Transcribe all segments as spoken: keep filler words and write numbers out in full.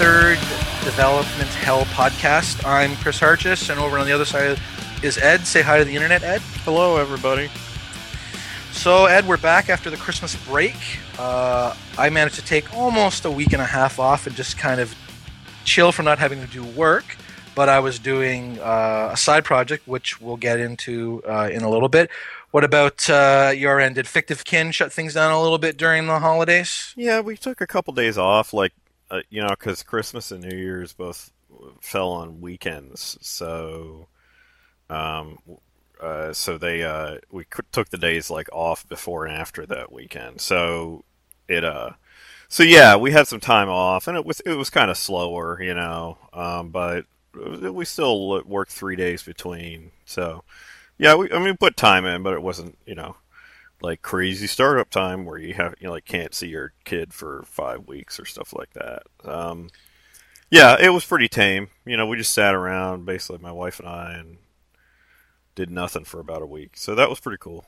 third Development Hell podcast. I'm Chris Harchis, and over on the other side is Ed. Say hi to the internet, Ed. Hello, everybody. So, Ed, we're back after the Christmas break. Uh, I managed to take almost a week and a half off and just kind of chill from not having to do work. But I was doing uh, a side project, which we'll get into uh, in a little bit. What about uh, your end? Did Fictive Kin shut things down a little bit during the holidays? Yeah, we took a couple days off, like, uh, you know, because Christmas and New Year's both fell on weekends. So, um, uh, so they uh, we took the days like off before and after that weekend. So it uh, so yeah, we had some time off, and it was it was kind of slower, you know, um, but we still worked three days between. So yeah, we I mean we put time in, but it wasn't, you know, like crazy startup time where you have you know, like can't see your kid for five weeks or stuff like that. Um, yeah, it was pretty tame. You know, we just sat around, basically my wife and I, and did nothing for about a week. So that was pretty cool.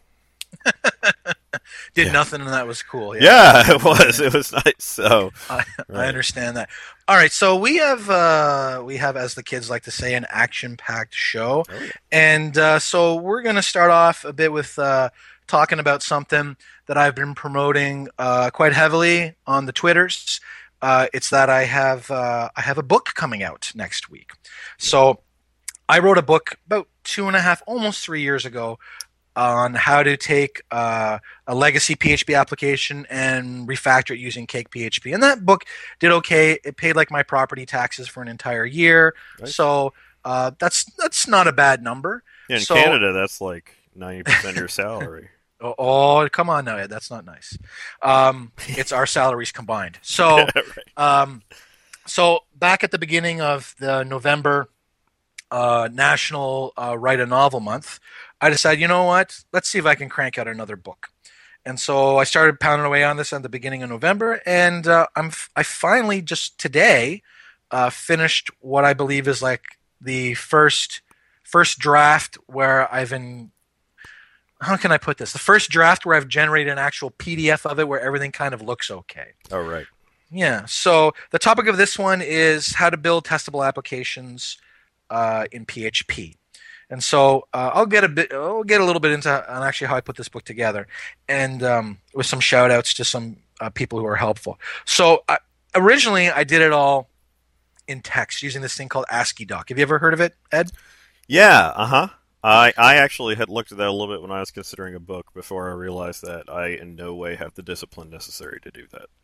Did yeah. nothing, and that was cool. Yeah, yeah it was. It was nice. So I, right. I understand that. All right, so we have uh, we have, as the kids like to say, an action-packed show, oh, yeah. and uh, so we're going to start off a bit with uh, talking about something that I've been promoting uh, quite heavily on the Twitters. Uh, it's that I have uh, I have a book coming out next week. So I wrote a book about two and a half, almost three years ago, on how to take uh, a legacy P H P application and refactor it using Cake P H P. And that book did okay. It paid like my property taxes for an entire year. Nice. So uh, that's that's not a bad number. Yeah, in so, Canada, that's like ninety percent of your salary. oh, oh, come on now, Ed. That's not nice. Um, it's our salaries combined. So, right. um, so back at the beginning of the November uh, National uh, Write a Novel Month, I decided, you know what? Let's see if I can crank out another book. And so I started pounding away on this at the beginning of November, and uh, I'm I finally just today uh, finished what I believe is like the first first draft where I've in how can I put this? The first draft where I've generated an actual P D F of it where everything kind of looks okay. Oh, right. Yeah. So the topic of this one is how to build testable applications uh, in P H P. And so uh, I'll get a bit, I'll get a little bit into on actually how I put this book together, and um, with some shout outs to some uh, people who are helpful. So uh, originally I did it all in text using this thing called AsciiDoc. Have you ever heard of it, Ed? Yeah, uh-huh. I, I actually had looked at that a little bit when I was considering a book before I realized that I in no way have the discipline necessary to do that.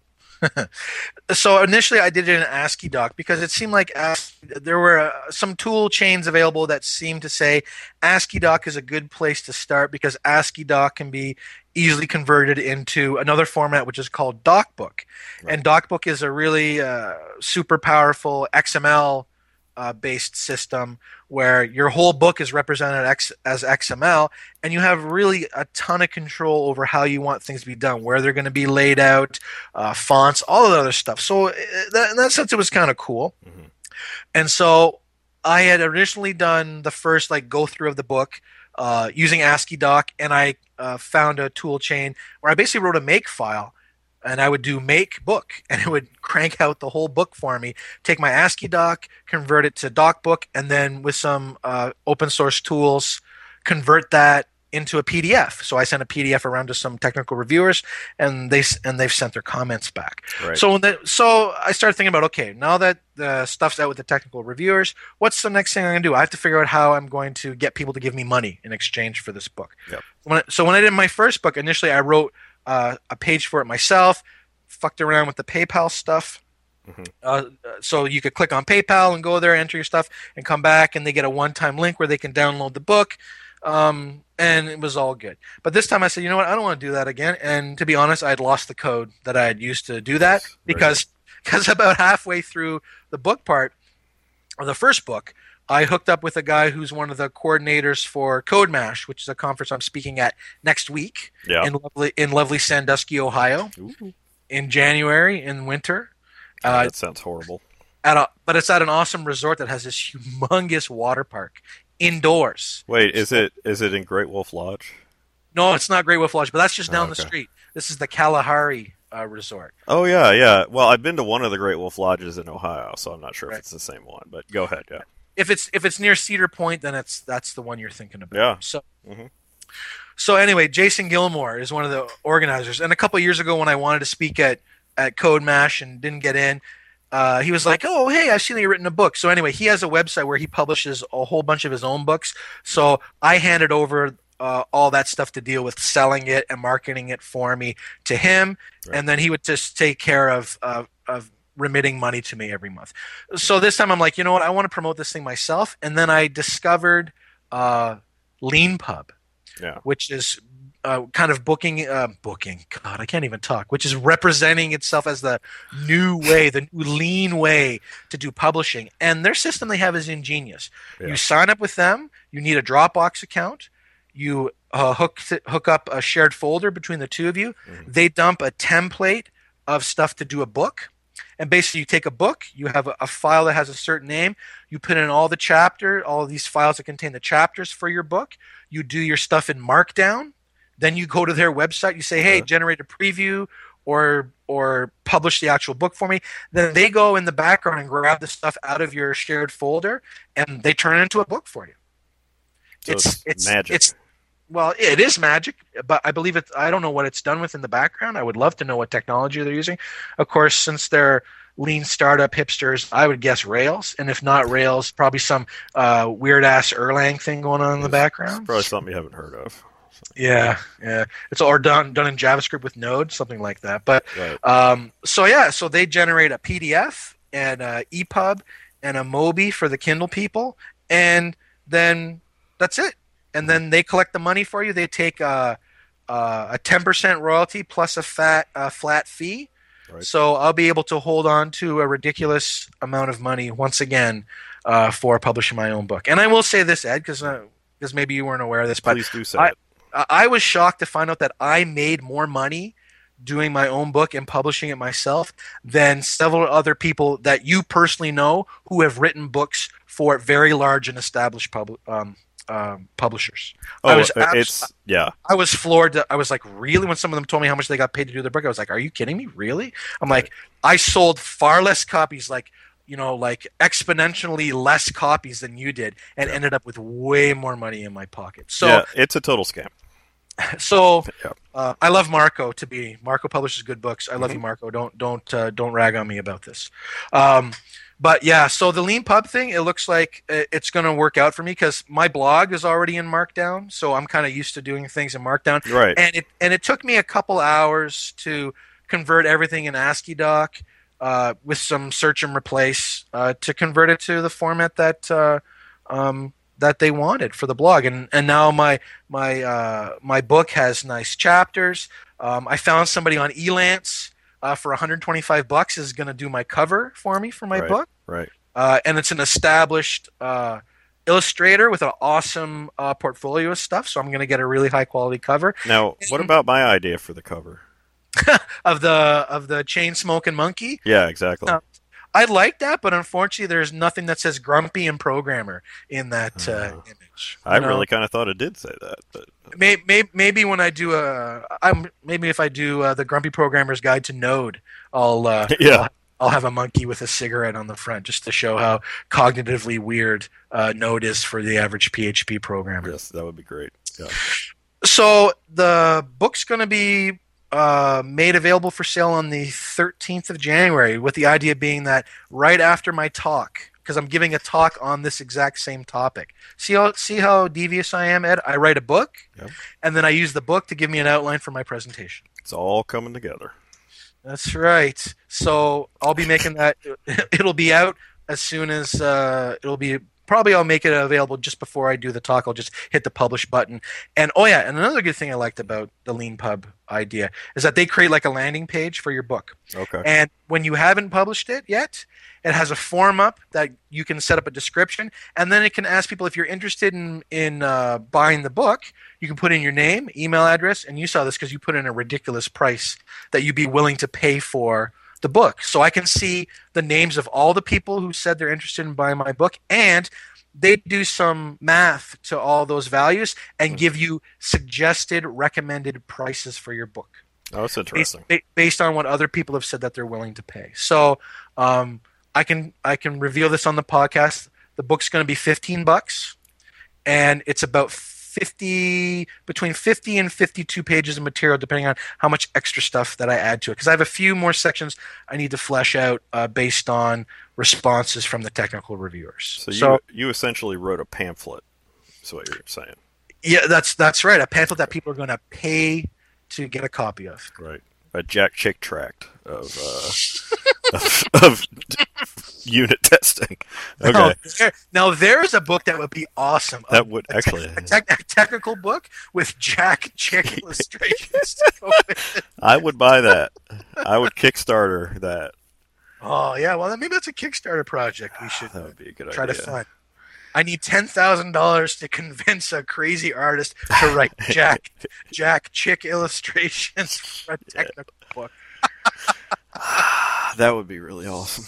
So initially I did it in AsciiDoc because it seemed like As- there were uh, some tool chains available that seemed to say AsciiDoc is a good place to start because AsciiDoc can be easily converted into another format which is called DocBook. Right. And DocBook is a really uh, super powerful X M L uh, based system where your whole book is represented X- as X M L, and you have really a ton of control over how you want things to be done, where they're going to be laid out, uh, fonts, all of the other stuff. So uh, that, in that sense, it was kind of cool. Mm-hmm. And so I had originally done the first like go through of the book uh, using AsciiDoc, and I uh, found a tool chain where I basically wrote a make file. And I would do make book, and it would crank out the whole book for me. Take my AsciiDoc, convert it to DocBook, and then with some uh, open source tools, convert that into a P D F. So I sent a P D F around to some technical reviewers, and they and they've sent their comments back. Right. So when the, so I started thinking about, okay, now that the stuff's out with the technical reviewers, what's the next thing I'm going to do? I have to figure out how I'm going to get people to give me money in exchange for this book. Yep. When I, so when I did my first book, initially I wrote Uh, a page for it myself, fucked around with the PayPal stuff. Mm-hmm. Uh, so you could click on PayPal and go there, enter your stuff, and come back, and they get a one-time link where they can download the book, um, and it was all good. But this time I said, you know what, I don't want to do that again, and to be honest, I had lost the code that I had used to do that, because because about halfway through the book part, or the first book, I hooked up with a guy who's one of the coordinators for CodeMash, which is a conference I'm speaking at next week yeah. in lovely in lovely Sandusky, Ohio, Ooh. in January in winter. Oh, uh, that sounds horrible. At a, but it's at an awesome resort that has this humongous water park indoors. Wait, is it is it in Great Wolf Lodge? No, it's not Great Wolf Lodge, but that's just down oh, okay. the street. This is the Kalahari uh, resort. Oh yeah, yeah. Well, I've been to one of the Great Wolf Lodges in Ohio, so I'm not sure if Right. it's the same one. But go ahead, yeah. If it's if it's near Cedar Point, then it's that's the one you're thinking about. Yeah. So hmm so anyway, Jason Gilmore is one of the organizers. And a couple of years ago, when I wanted to speak at at Code Mash and didn't get in, uh, he was like, "Oh, hey, I've seen that you've written a book." So anyway, he has a website where he publishes a whole bunch of his own books. So I handed over uh, all that stuff to deal with selling it and marketing it for me to him, Right. and then he would just take care of uh, of remitting money to me every month. So this time I'm like, you know what? I want to promote this thing myself, and then I discovered uh, LeanPub, Yeah. which is uh, kind of booking, uh, booking. God, I can't even talk. Which is representing itself as the new way, the new lean way to do publishing. And their system they have is ingenious. Yeah. You sign up with them. You need a Dropbox account. You uh, hook hook up a shared folder between the two of you. Mhm. They dump a template of stuff to do a book. And basically, you take a book, you have a, a file that has a certain name, you put in all the chapter, all of these files that contain the chapters for your book. You do your stuff in Markdown. Then you go to their website. You say, "Hey, Okay. generate a preview or or publish the actual book for me." Then they go in the background and grab the stuff out of your shared folder, and they turn it into a book for you. So it's, it's magic. It's well, it is magic, but I believe it. I don't know what it's done with in the background. I would love to know what technology they're using. Of course, since they're lean startup hipsters, I would guess Rails, and if not Rails, probably some uh, weird ass Erlang thing going on in the It's- background. It's probably something you haven't heard of. Yeah, yeah. It's all done done in JavaScript with Node, something like that. But Right. um, so yeah, so they generate a P D F and a E P U B and a Mobi for the Kindle people, and then that's it. And then they collect the money for you. They take a a ten percent royalty plus a fat a flat fee. Right. So I'll be able to hold on to a ridiculous amount of money once again uh, for publishing my own book. And I will say this, Ed, because because maybe you weren't aware of this, but Please do say I- it. I I was shocked to find out that I made more money doing my own book and publishing it myself than several other people that you personally know who have written books for very large and established pub, um, um, publishers. Oh, I was it- abs- it's yeah. I was floored. To, I was like, really? When some of them told me how much they got paid to do their book, I was like, are you kidding me? Really? I'm like, I sold far less copies, like, you know, like exponentially less copies than you did, and Yeah. ended up with way more money in my pocket. So, yeah, it's a total scam. so Yeah. uh, I love Marco to be. Marco publishes good books. I love Mhm. you, Marco. Don't don't uh, don't rag on me about this. Um, but yeah, so the Lean Pub thing, it looks like i- it's going to work out for me because my blog is already in Markdown, so I'm kind of used to doing things in Markdown. Right. And it and it took me a couple hours to convert everything in ASCII doc uh, with some search and replace uh, to convert it to the format that uh, um, that they wanted for the blog. And and now my my uh, my book has nice chapters. Um, I found somebody on Elance uh, for one hundred twenty-five bucks is going to do my cover for me for my Right. book. Right. Uh, and it's an established uh, illustrator with an awesome uh, portfolio of stuff. So I'm going to get a really high quality cover Now, what about my idea for the cover? of the of the chain smoking monkey. Yeah, exactly. No. I like that, but unfortunately, there's nothing that says grumpy and programmer in that uh, Uh, image. I You know? really kind of thought it did say that, but Maybe, maybe, maybe when I do a, I'm maybe if I do uh, the Grumpy Programmer's Guide to Node, I'll uh, Yeah. I'll, I'll have a monkey with a cigarette on the front just to show how cognitively weird uh, Node is for the average P H P programmer. yes, that would be great. Yeah. So the book's going to be uh, made available for sale on the thirteenth of January, with the idea being that right after my talk, because I'm giving a talk on this exact same topic. See how see how devious I am, Ed? I write a book, Yep. and then I use the book to give me an outline for my presentation. It's all coming together. That's right. So I'll be making that. It'll be out as soon as uh, it'll be. Probably I'll make it available just before I do the talk. I'll just hit the publish button. And oh yeah, and another good thing I liked about the Lean Pub idea is that they create like a landing page for your book. Okay. And when you haven't published it yet, it has a form up that you can set up a description, and then it can ask people if you're interested in in uh, buying the book. You can put in your name, email address, and you saw this because you put in a ridiculous price that you'd be willing to pay for the book. So I can see the names of all the people who said they're interested in buying my book, and they do some math to all those values and give you suggested recommended prices for your book. Oh, that's based, interesting. based on what other people have said that they're willing to pay. So um, I can I can reveal this on the podcast. The book's going to be fifteen bucks, and it's about fifty between fifty and fifty-two pages of material, depending on how much extra stuff that I add to it. Because I have a few more sections I need to flesh out uh, based on responses from the technical reviewers. So you So you essentially wrote a pamphlet. Is what you're saying, yeah, that's that's right. A pamphlet that people are going to pay to get a copy of. right? A Jack Chick tract of uh, of, of unit testing. Okay, Now, there, now there's a book that would be awesome. that A- would a, te- actually. a, tech- a technical book with Jack Chick illustrations. to go with it. I would buy that. I would Kickstarter that. Oh yeah, well then maybe that's a Kickstarter project we should That would be a good try idea. to fund. I need ten thousand dollars to convince a crazy artist to write Jack Jack Chick illustrations for a technical book. That would be really awesome.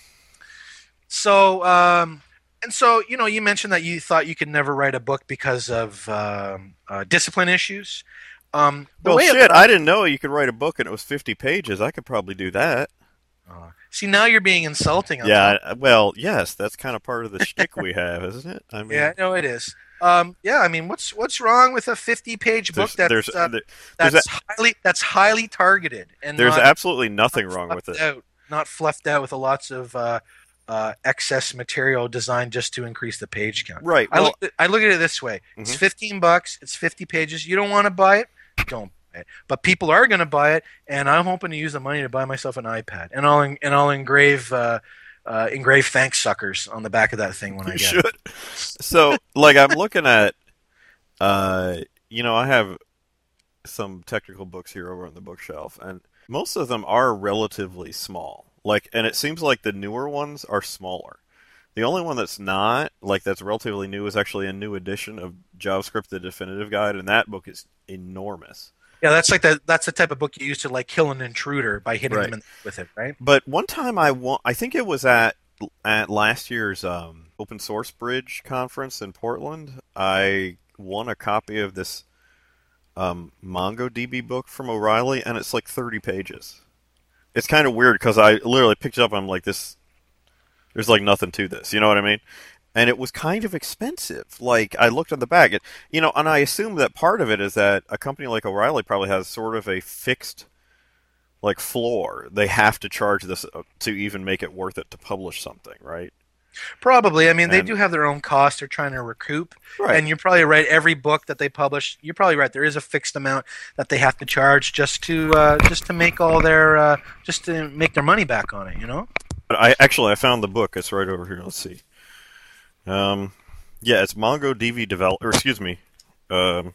So, um, and so you know, you mentioned that you thought you could never write a book because of um, uh, discipline issues. Um, the Well, way shit, about- I didn't know you could write a book and it was fifty pages. I could probably do that. Uh, see, now you're being insulting. on Yeah, top. I- well, yes, that's kind of part of the shtick we have, isn't it? I mean, Yeah, no, it is. Um, yeah, I mean, what's what's wrong with a fifty-page book there's that's there's uh, there- there's, that's a- highly that's highly targeted and there's not, absolutely nothing not wrong with fluffed it. out, not fluffed out with a lots of uh, uh, excess material designed just to increase the page count. Right. I Well, look at, I look at it this way: it's Mhm. fifteen bucks, it's fifty pages. You don't want to buy it, don't buy it. But people are going to buy it, and I'm hoping to use the money to buy myself an iPad, and I'll en- and I'll engrave uh, uh, engrave thanks suckers on the back of that thing when I you get it. should. So, like, I'm looking at, uh, you know, I have some technical books here over on the bookshelf, and most of them are relatively small. Like, and it seems like the newer ones are smaller. The only one that's not, like, that's relatively new is actually a new edition of JavaScript: The Definitive Guide, and that book is enormous. Yeah, that's like the that's the type of book you use to like kill an intruder by hitting Right. them in, with it, right? But one time I won, I think it was at at last year's um, Open Source Bridge conference in Portland. I won a copy of this um, MongoDB book from O'Reilly, and it's like thirty pages. It's kind of weird because I literally picked it up. And I'm like, this. There's like nothing to this. You know what I mean? And it was kind of expensive. Like, I looked on the back, and, you know, and I assume that part of it is that a company like O'Reilly probably has sort of a fixed, like, floor. They have to charge this uh, to even make it worth it to publish something, right? Probably. I mean, they And- do have their own costs they're trying to recoup. Right. And you're probably right. Every book that they publish, you're probably right. There is a fixed amount that they have to charge just to uh, just to make all their uh, just to make their money back on it. You know. But I actually I found the book. It's right over here. Let's see. Um, yeah, it's MongoDB develop. Or excuse me, um,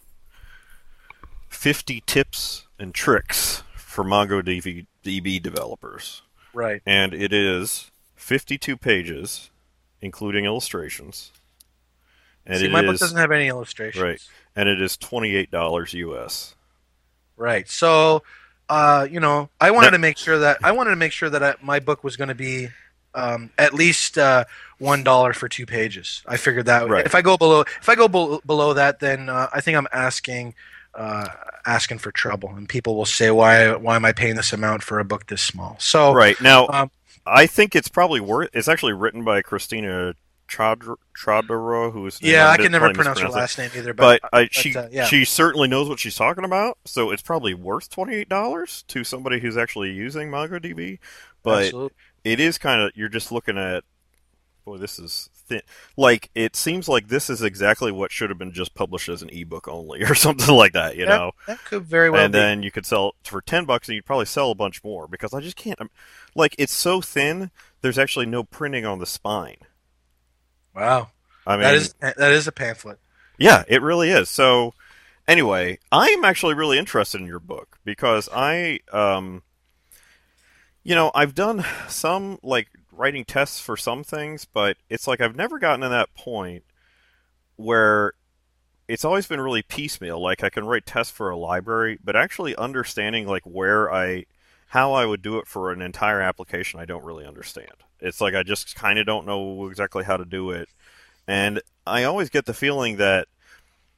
fifty tips and tricks for MongoDB D B developers, Right. and it is fifty-two pages, including illustrations. And See, it my book is- doesn't have any illustrations. right, and it is twenty-eight dollars U S. Right. So, uh, you know, I wanted Now- to make sure that I wanted to make sure that I, my book was going to be um, at least uh, one dollar for two pages. I figured that Right. if I go below if I go bel below that, then uh, I think I'm asking uh, asking for trouble, and people will say, "Why why am I paying this amount for a book this small?" So, Right now, um, I think it's probably worth. It's actually written by Christina Chodr- Chodorov, who is yeah, I'm I can never probably pronounce her mispronouncing it. last name either. But, But, I, she uh, yeah. she certainly knows what she's talking about, so it's probably worth twenty eight dollars to somebody who's actually using MongoDB. But Absolutely. it is kind of you're just looking at, boy, this is thin. Like it seems like this is exactly what should have been just published as an ebook only or something like that, you that, know. that could very well And be. then you could sell it for ten bucks, and you'd probably sell a bunch more because I just can't. I'm- Like it's so thin, there's actually no printing on the spine. Wow, I mean, that is that is a pamphlet. yeah, it really is. So, anyway, I am actually really interested in your book because I, um, you know, I've done some like writing tests for some things, but it's like I've never gotten to that point where it's always been really piecemeal. Like I can write tests for a library, but actually understanding like where I, how I would do it for an entire application, I don't really understand. It's like I just kind of don't know exactly how to do it. And I always get the feeling that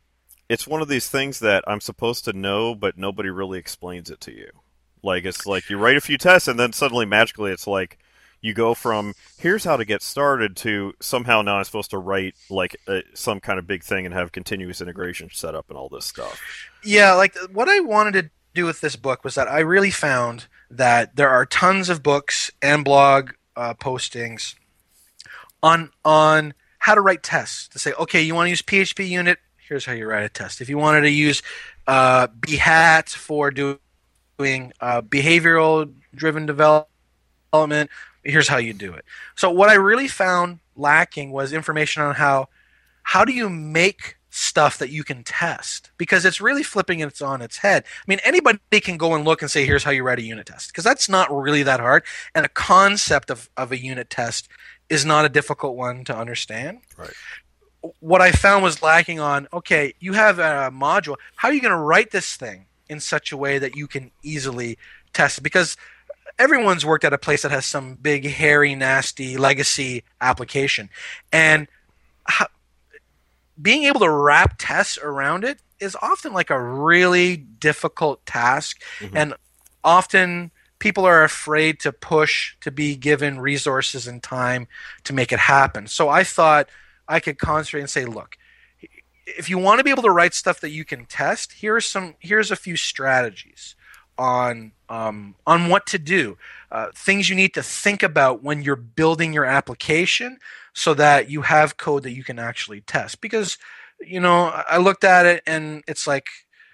it's one of these things that I'm supposed to know, but nobody really explains it to you. Like, it's like you write a few tests, and then suddenly, magically, it's like you go from, here's how to get started, to somehow now I'm supposed to write, like, a, some kind of big thing and have continuous integration set up and all this stuff. Yeah, like, what I wanted to do with this book was that I really found that there are tons of books and blog uh, postings on on how to write tests. To say, okay, you want to use P H P unit, here's how you write a test. If you wanted to use uh, B hat for do, doing uh, behavioral-driven development, here's how you do it. So what I really found lacking was information on how how do you make stuff that you can test, because it's really flipping it on its head. I mean, anybody can go and look and say, here's how you write a unit test, because that's not really that hard, and a concept of, of a unit test is not a difficult one to understand. Right. What I found was lacking on, okay, you have a module, how are you going to write this thing in such a way that you can easily test it? Because everyone's worked at a place that has some big, hairy, nasty legacy application, and how, being able to wrap tests around it is often like a really difficult task, mm-hmm. and often people are afraid to push to be given resources and time to make it happen. So I thought I could concentrate and say, look, if you want to be able to write stuff that you can test, here's some here's a few strategies on um, on what to do, uh, things you need to think about when you're building your application, so that you have code that you can actually test. Because, you know, I looked at it and it's like,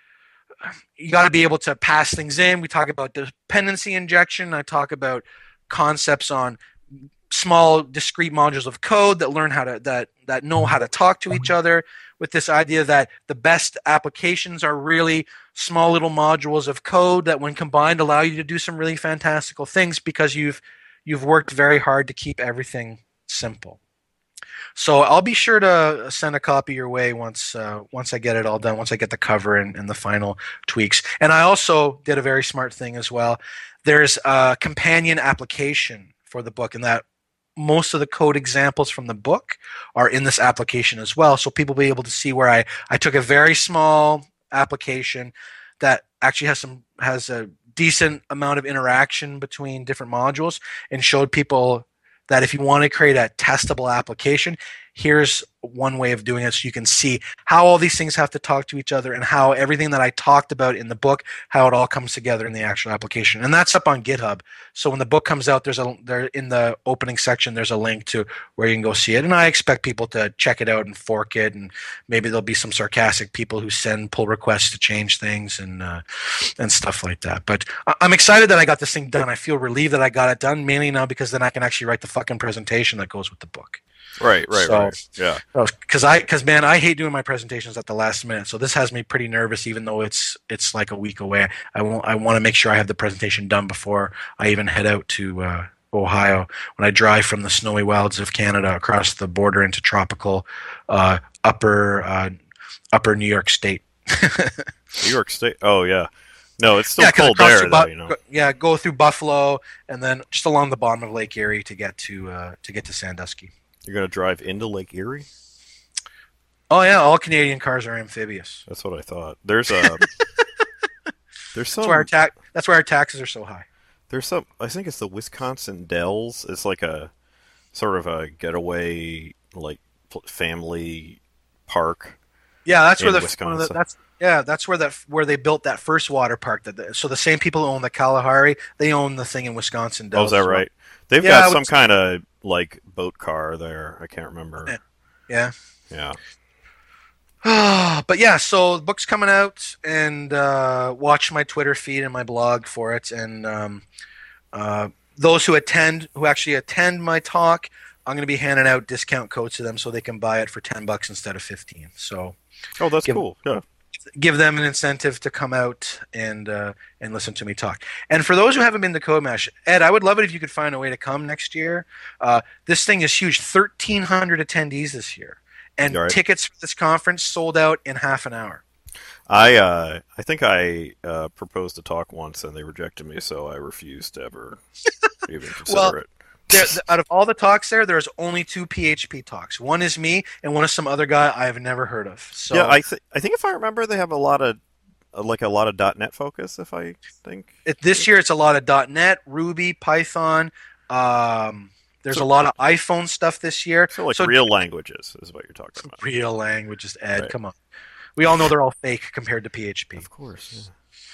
you got to be able to pass things in. We talk about dependency injection. I talk about concepts on small discrete modules of code that learn how to that that know how to talk to each other, with this idea that the best applications are really small little modules of code that when combined allow you to do some really fantastical things, because you've you've worked very hard to keep everything simple. So I'll be sure to send a copy your way once uh, once I get it all done, once I get the cover and, and the final tweaks. And I also did a very smart thing as well. There's a companion application for the book, and that most of the code examples from the book are in this application as well. So people will be able to see where I, I took a very small application that actually has some has a decent amount of interaction between different modules, and showed people that if you want to create a testable application, here's one way of doing it, so you can see how all these things have to talk to each other, and how everything that I talked about in the book, how it all comes together in the actual application. And that's up on GitHub. So when the book comes out, there's a there in the opening section, there's a link to where you can go see it. And I expect people to check it out and fork it, and maybe there'll be some sarcastic people who send pull requests to change things and uh, and stuff like that. But I'm excited that I got this thing done. I feel relieved that I got it done, mainly now because then I can actually write the fucking presentation that goes with the book. Right, right, so, right. Yeah. Because I, because man, I hate doing my presentations at the last minute. So this has me pretty nervous, even though it's it's like a week away. I want I want to make sure I have the presentation done before I even head out to uh, Ohio, when I drive from the snowy wilds of Canada across the border into tropical uh, upper uh, upper New York State. New York State. Oh yeah. No, it's still yeah, cold there, Bu- though, you know. Yeah, go through Buffalo and then just along the bottom of Lake Erie to get to uh, to get to Sandusky. You're going to drive into Lake Erie? Oh yeah, all Canadian cars are amphibious. That's what I thought. There's a there's some That's why our ta- that's why our taxes are so high. There's some I think it's the Wisconsin Dells. It's like a sort of a getaway like family park. Yeah, that's where the, Wisconsin. the that's yeah, that's where that where they built that first water park. That the, so the same people who own the Kalahari, they own the thing in Wisconsin Dells. Oh, is that right? They've yeah, got some kind of like boat car there. I can't remember. Yeah. Yeah. But yeah, so the book's coming out, and uh, watch my Twitter feed and my blog for it. And um, uh, those who attend, who actually attend my talk, I'm going to be handing out discount codes to them so they can buy it for ten bucks instead of fifteen. So. Oh, that's give, cool. Yeah. Give them an incentive to come out and uh, and listen to me talk. And for those who haven't been to CodeMash, Ed, I would love it if you could find a way to come next year. Uh, this thing is huge. thirteen hundred attendees this year. And right. Tickets for this conference sold out in half an hour. I uh, I think I uh, proposed to talk once and they rejected me, so I refused to ever even consider well, it. there, out of all the talks there, there's only two P H P talks. One is me, and one is some other guy I've never heard of. So yeah, I th- I think if I remember, they have a lot of uh, like a lot of .NET focus. If I think it, this year, it's a lot of .NET, Ruby, Python. Um, there's so, a lot of iPhone stuff this year. So like so, real languages is what you're talking about. Real languages, Ed. Right. Come on. We all know they're all fake compared to P H P. Of course. Yeah.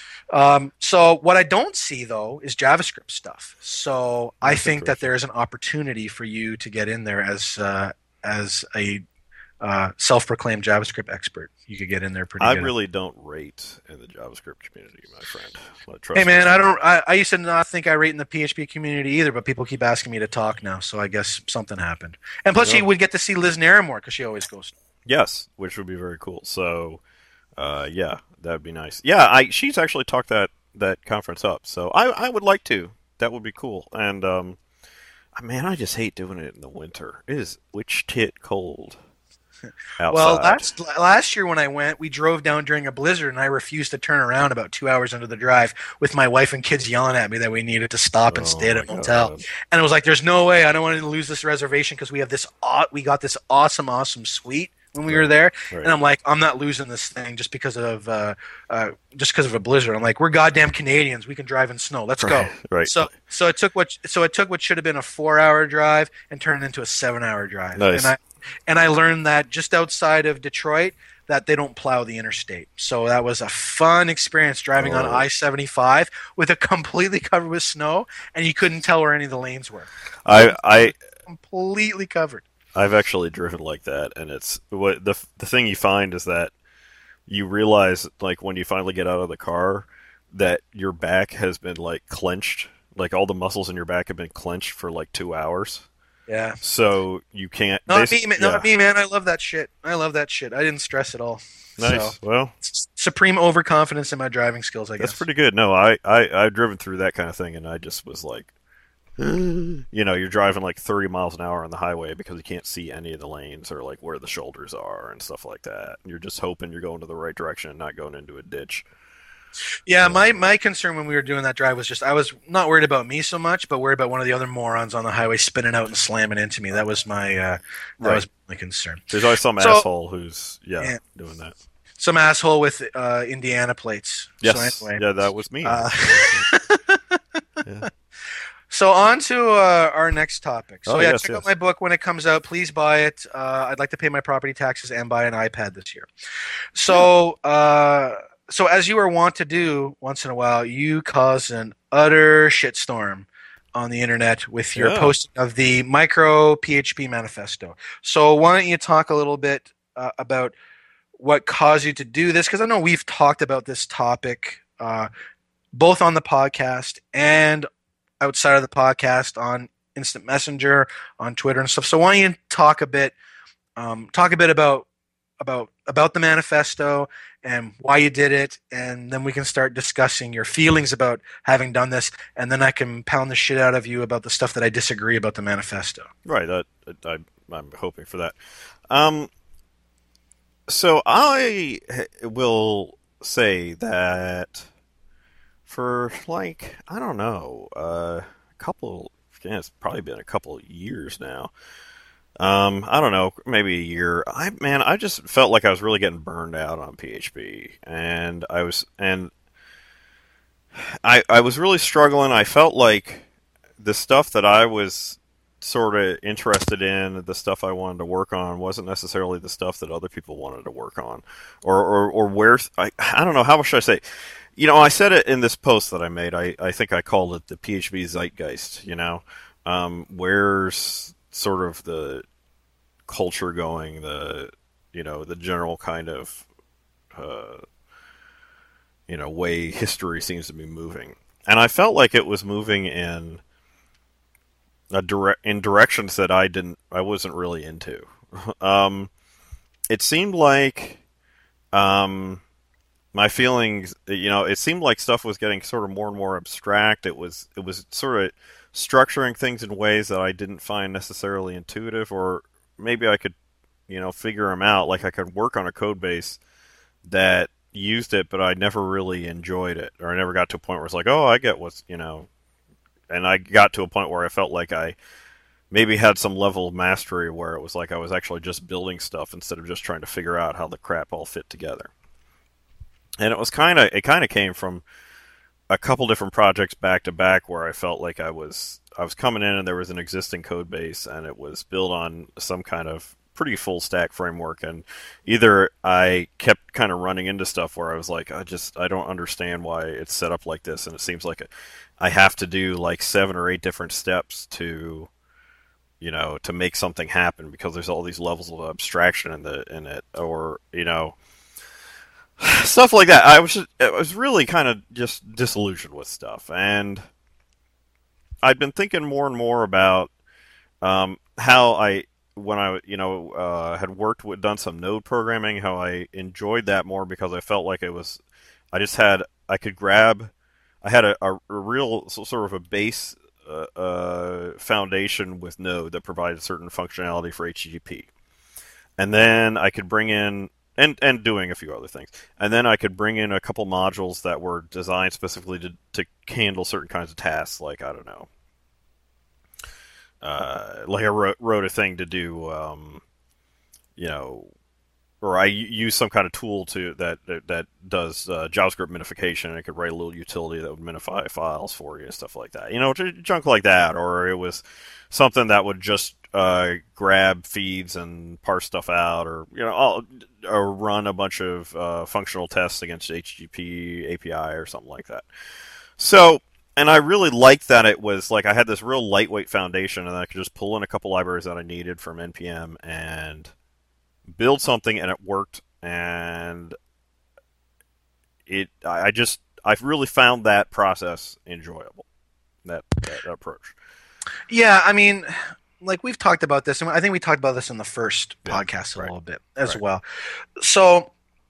Um, so what I don't see though is JavaScript stuff. So That's I think that there is an opportunity for you to get in there as uh, as a uh, self-proclaimed JavaScript expert. You could get in there pretty I good. I really don't rate in the JavaScript community, my friend. Hey man, me. I don't. I, I used to not think I rate in the P H P community either, but people keep asking me to talk now, so I guess something happened. And plus, well, you would get to see Liz Naramore because she always goes. Yes, which would be very cool. So, uh, yeah, that would be nice. Yeah, I she's actually talked that, that conference up, so I I would like to. That would be cool. And um, man, I just hate doing it in the winter. It is witch tit cold. Outside. Well, last last year when I went, we drove down during a blizzard, and I refused to turn around about two hours into the drive with my wife and kids yelling at me that we needed to stop and oh stay at a hotel. God. And it was like, "There's no way! I don't want to lose this reservation because we have this we got this awesome, awesome suite when we right. were there." Right. And I'm like, "I'm not losing this thing just because of uh, uh, just because of a blizzard." I'm like, "We're goddamn Canadians. We can drive in snow. Let's right. go!" Right. So so it took what so it took what should have been a four hour drive and turned it into a seven hour drive. Nice. And I, And I learned that just outside of Detroit that they don't plow the interstate. So that was a fun experience driving oh. on I seventy-five with it completely covered with snow, and you couldn't tell where any of the lanes were. I I completely covered. I've actually driven like that, and it's what the the thing you find is that you realize, like, when you finally get out of the car, that your back has been like clenched, like all the muscles in your back have been clenched for like two hours. Yeah. So you can't. Not me, man. Not yeah. me, man. I love that shit. I love that shit. I didn't stress at all. Nice. So, well, supreme overconfidence in my driving skills, I guess. That's pretty good. No, I, I, I've driven through that kind of thing, and I just was like, you know, you're driving like thirty miles an hour on the highway because you can't see any of the lanes or like where the shoulders are and stuff like that. And you're just hoping you're going to the right direction and not going into a ditch. Yeah, my, my concern when we were doing that drive was just I was not worried about me so much, but worried about one of the other morons on the highway spinning out and slamming into me. That was my uh, that right. was my concern. There's always some so, asshole who's yeah, yeah doing that. Some asshole with uh, Indiana plates. Yes, so anyway, yeah, that was me. Uh, yeah. So on to uh, our next topic. So oh, yeah, yes, check yes. out my book when it comes out. Please buy it. Uh, I'd like to pay my property taxes and buy an iPad this year. So. Uh, So as you are wont to do once in a while, you cause an utter shitstorm on the internet with your yeah. posting of the micro P H P manifesto. So why don't you talk a little bit uh, about what caused you to do this? Because I know we've talked about this topic uh, both on the podcast and outside of the podcast on Instant Messenger, on Twitter and stuff. So why don't you talk a bit, um, talk a bit about about about the manifesto and why you did it, and then we can start discussing your feelings about having done this, and then I can pound the shit out of you about the stuff that I disagree about the manifesto. Right, I, I, I'm hoping for that. Um, so I will say that for, like, I don't know, uh, a couple, yeah, it's probably been a couple of years now, Um, I don't know, maybe a year. I man, I just felt like I was really getting burned out on P H P, and I was, and I, I was really struggling. I felt like the stuff that I was sort of interested in, the stuff I wanted to work on, wasn't necessarily the stuff that other people wanted to work on, or or, or where I, I don't know, how should I say? You know, I said it in this post that I made. I, I think I called it the P H P zeitgeist. You know, um, where's sort of the culture going, the, you know, the general kind of, uh, you know, way history seems to be moving. And I felt like it was moving in a direct, in directions that I didn't, I wasn't really into. um, it seemed like, um, my feelings, you know, it seemed like stuff was getting sort of more and more abstract. It was, it was sort of structuring things in ways that I didn't find necessarily intuitive, or maybe I could, you know, figure them out. Like I could work on a code base that used it, but I never really enjoyed it, or I never got to a point where it's like, oh, I get what's, you know, and I got to a point where I felt like I, maybe had some level of mastery where it was like I was actually just building stuff instead of just trying to figure out how the crap all fit together. And it was kind of it kind of came from a couple different projects back to back where I felt like I was I was coming in and there was an existing code base and it was built on some kind of pretty full stack framework, and either I kept kind of running into stuff where I was like, I just I don't understand why it's set up like this, and it seems like I have to do like seven or eight different steps to, you know, to make something happen because there's all these levels of abstraction in the in it, or you know, stuff like that. I was just, I was really kind of just disillusioned with stuff, and I'd been thinking more and more about um, how I. when I, you know, uh, had worked with, done some node programming, how I enjoyed that more because I felt like it was, I just had, I could grab, I had a, a, a real sort of a base uh, uh, foundation with Node that provided certain functionality for H T T P, and then I could bring in and and doing a few other things, and then I could bring in a couple modules that were designed specifically to to handle certain kinds of tasks, like I don't know. Uh, like I wrote, wrote a thing to do, um, you know, or I use some kind of tool to that that, that does uh, JavaScript minification, and I could write a little utility that would minify files for you and stuff like that. You know, junk like that. Or it was something that would just uh, grab feeds and parse stuff out, or you know, I'll, or run a bunch of uh, functional tests against H T T P A P I or something like that. So. And I really liked that it was like I had this real lightweight foundation, and I could just pull in a couple libraries that I needed from N P M and build something, and it worked. And it, I just, I really found that process enjoyable. That, that approach. Yeah, I mean, like we've talked about this, and I think we talked about this in the first yeah, podcast a right. little bit as right. well. So.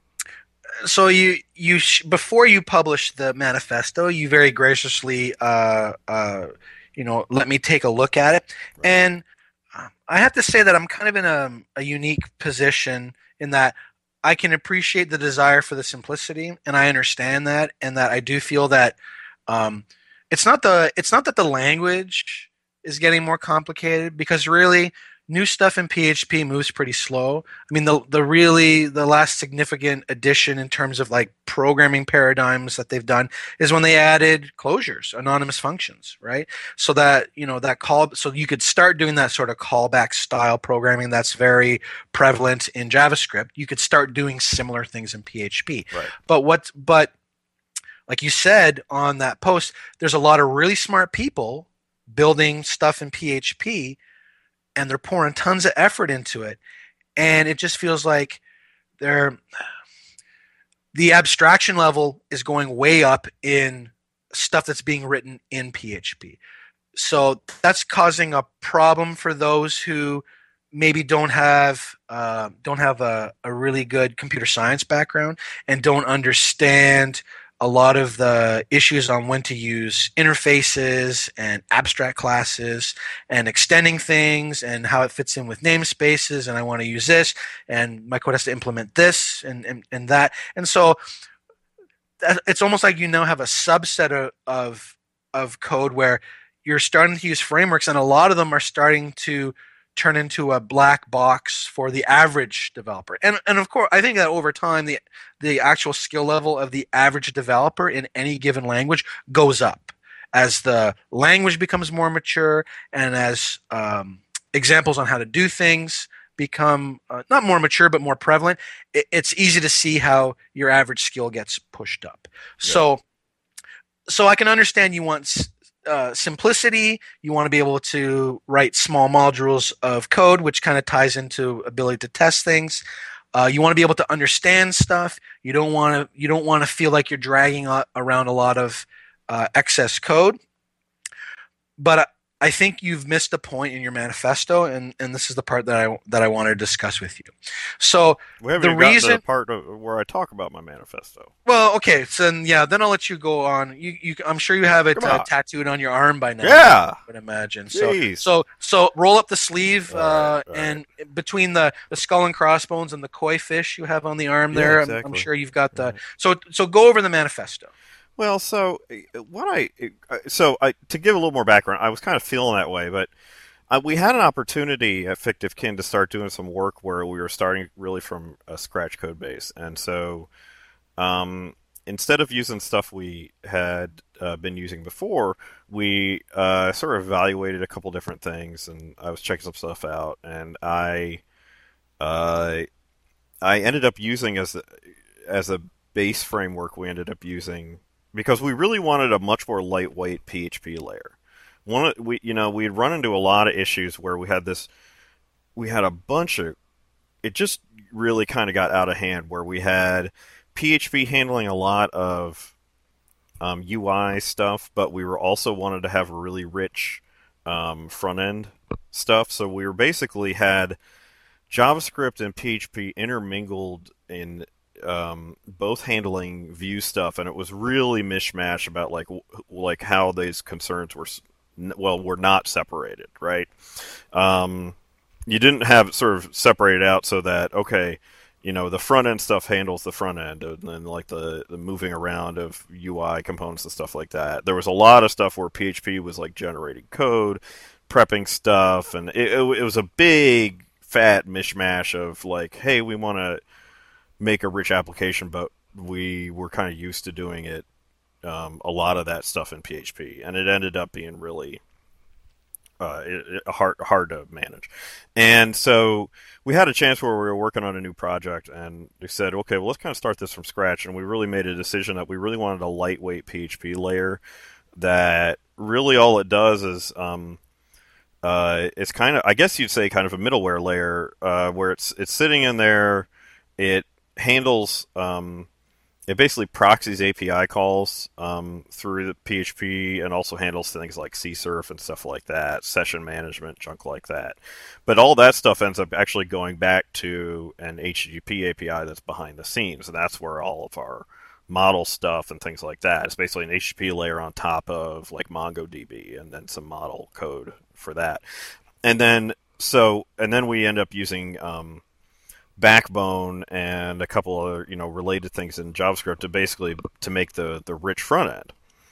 So you you sh- before you published the manifesto, you very graciously, uh, uh, you know, let me take a look at it, right. And I have to say that I'm kind of in a, a unique position in that I can appreciate the desire for the simplicity, and I understand that, and that I do feel that um, it's not the it's not that the language is getting more complicated, because really. New stuff in P H P moves pretty slow. I mean, the the really the last significant addition in terms of like programming paradigms that they've done is when they added closures, anonymous functions, right? So that you know that call, so you could start doing that sort of callback style programming that's very prevalent in JavaScript. You could start doing similar things in P H P. Right. But what but like you said on that post, there's a lot of really smart people building stuff in P H P. And they're pouring tons of effort into it, and it just feels like they're the abstraction level is going way up in stuff that's being written in P H P. So that's causing a problem for those who maybe don't have uh, don't have a, a really good computer science background and don't understand a lot of the issues on when to use interfaces and abstract classes and extending things and how it fits in with namespaces, and I want to use this, and my code has to implement this and, and, and that. And so it's almost like you now have a subset of, of, of code where you're starting to use frameworks, and a lot of them are starting to turn into a black box for the average developer. And and of course, I think that over time, the the actual skill level of the average developer in any given language goes up as the language becomes more mature, and as um, examples on how to do things become uh, not more mature but more prevalent. It, it's easy to see how your average skill gets pushed up. Yeah. So, so I can understand you want Uh, simplicity. You want to be able to write small modules of code, which kind of ties into ability to test things. Uh, you want to be able to understand stuff. You don't want to. You don't want to feel like you're dragging a, around a lot of uh, excess code. But I, I think you've missed a point in your manifesto, and, and this is the part that I that I want to discuss with you. So we haven't the even reason gotten to the part of, where I talk about my manifesto. Well, okay, so then, yeah, then I'll let you go on. You, you, I'm sure you have it uh, tattooed on your arm by now. Yeah, I would imagine. Jeez. So, so, so roll up the sleeve, all uh, right, all and between the, the skull and crossbones and the koi fish you have on the arm yeah, there, exactly. I'm, I'm sure you've got the. Right. So, so go over the manifesto. Well, so what I so I to give a little more background, I was kind of feeling that way, but Uh, we had an opportunity at Fictive Kin to start doing some work where we were starting really from a scratch code base, and so um, instead of using stuff we had uh, been using before, we uh, sort of evaluated a couple different things, and I was checking some stuff out, and I uh, I ended up using as a, as a base framework. We ended up using because we really wanted a much more lightweight P H P layer. One, we you know we had run into a lot of issues where we had this, we had a bunch of, it just really kind of got out of hand where we had P H P handling a lot of um, U I stuff, but we were also wanted to have really rich um, front end stuff. So we were basically had JavaScript and P H P intermingled in um, both handling Vue stuff, and it was really mishmash about like like how these concerns were well were not separated, right? Um, you didn't have sort of separated out so that okay, you know, the front end stuff handles the front end, and then like the, the moving around of U I components and stuff like that. There was a lot of stuff where P H P was like generating code, prepping stuff, and it, it, it was a big fat mishmash of like, hey, we want to make a rich application, but we were kind of used to doing it, um, a lot of that stuff in P H P, and it ended up being really uh, it, it, hard hard to manage. And so we had a chance where we were working on a new project, and we said, okay, well, let's kind of start this from scratch, and we really made a decision that we really wanted a lightweight P H P layer that really all it does is um, uh, it's kind of, I guess you'd say, kind of a middleware layer uh, where it's it's sitting in there. It handles, um, it basically proxies A P I calls um, through the P H P, and also handles things like C surf and stuff like that, session management, junk like that. But all that stuff ends up actually going back to an H T T P A P I that's behind the scenes, and that's where all of our model stuff and things like that. It's basically an H T T P layer on top of like MongoDB, and then some model code for that. And then so and then we end up using um, Backbone and a couple other, you know, related things in JavaScript to basically to make the the rich front end.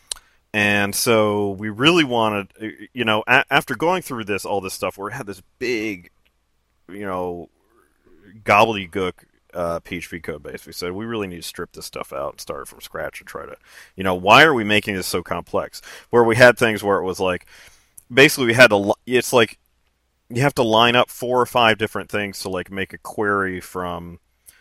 And so we really wanted, you know, a- after going through this all this stuff, where we had this big, you know, gobbledygook uh, P H P code base, we said we really need to strip this stuff out and start from scratch and try to, you know, why are we making this so complex? Where we had things where it was like, basically we had to, it's like you have to line up four or five different things to like make a query from,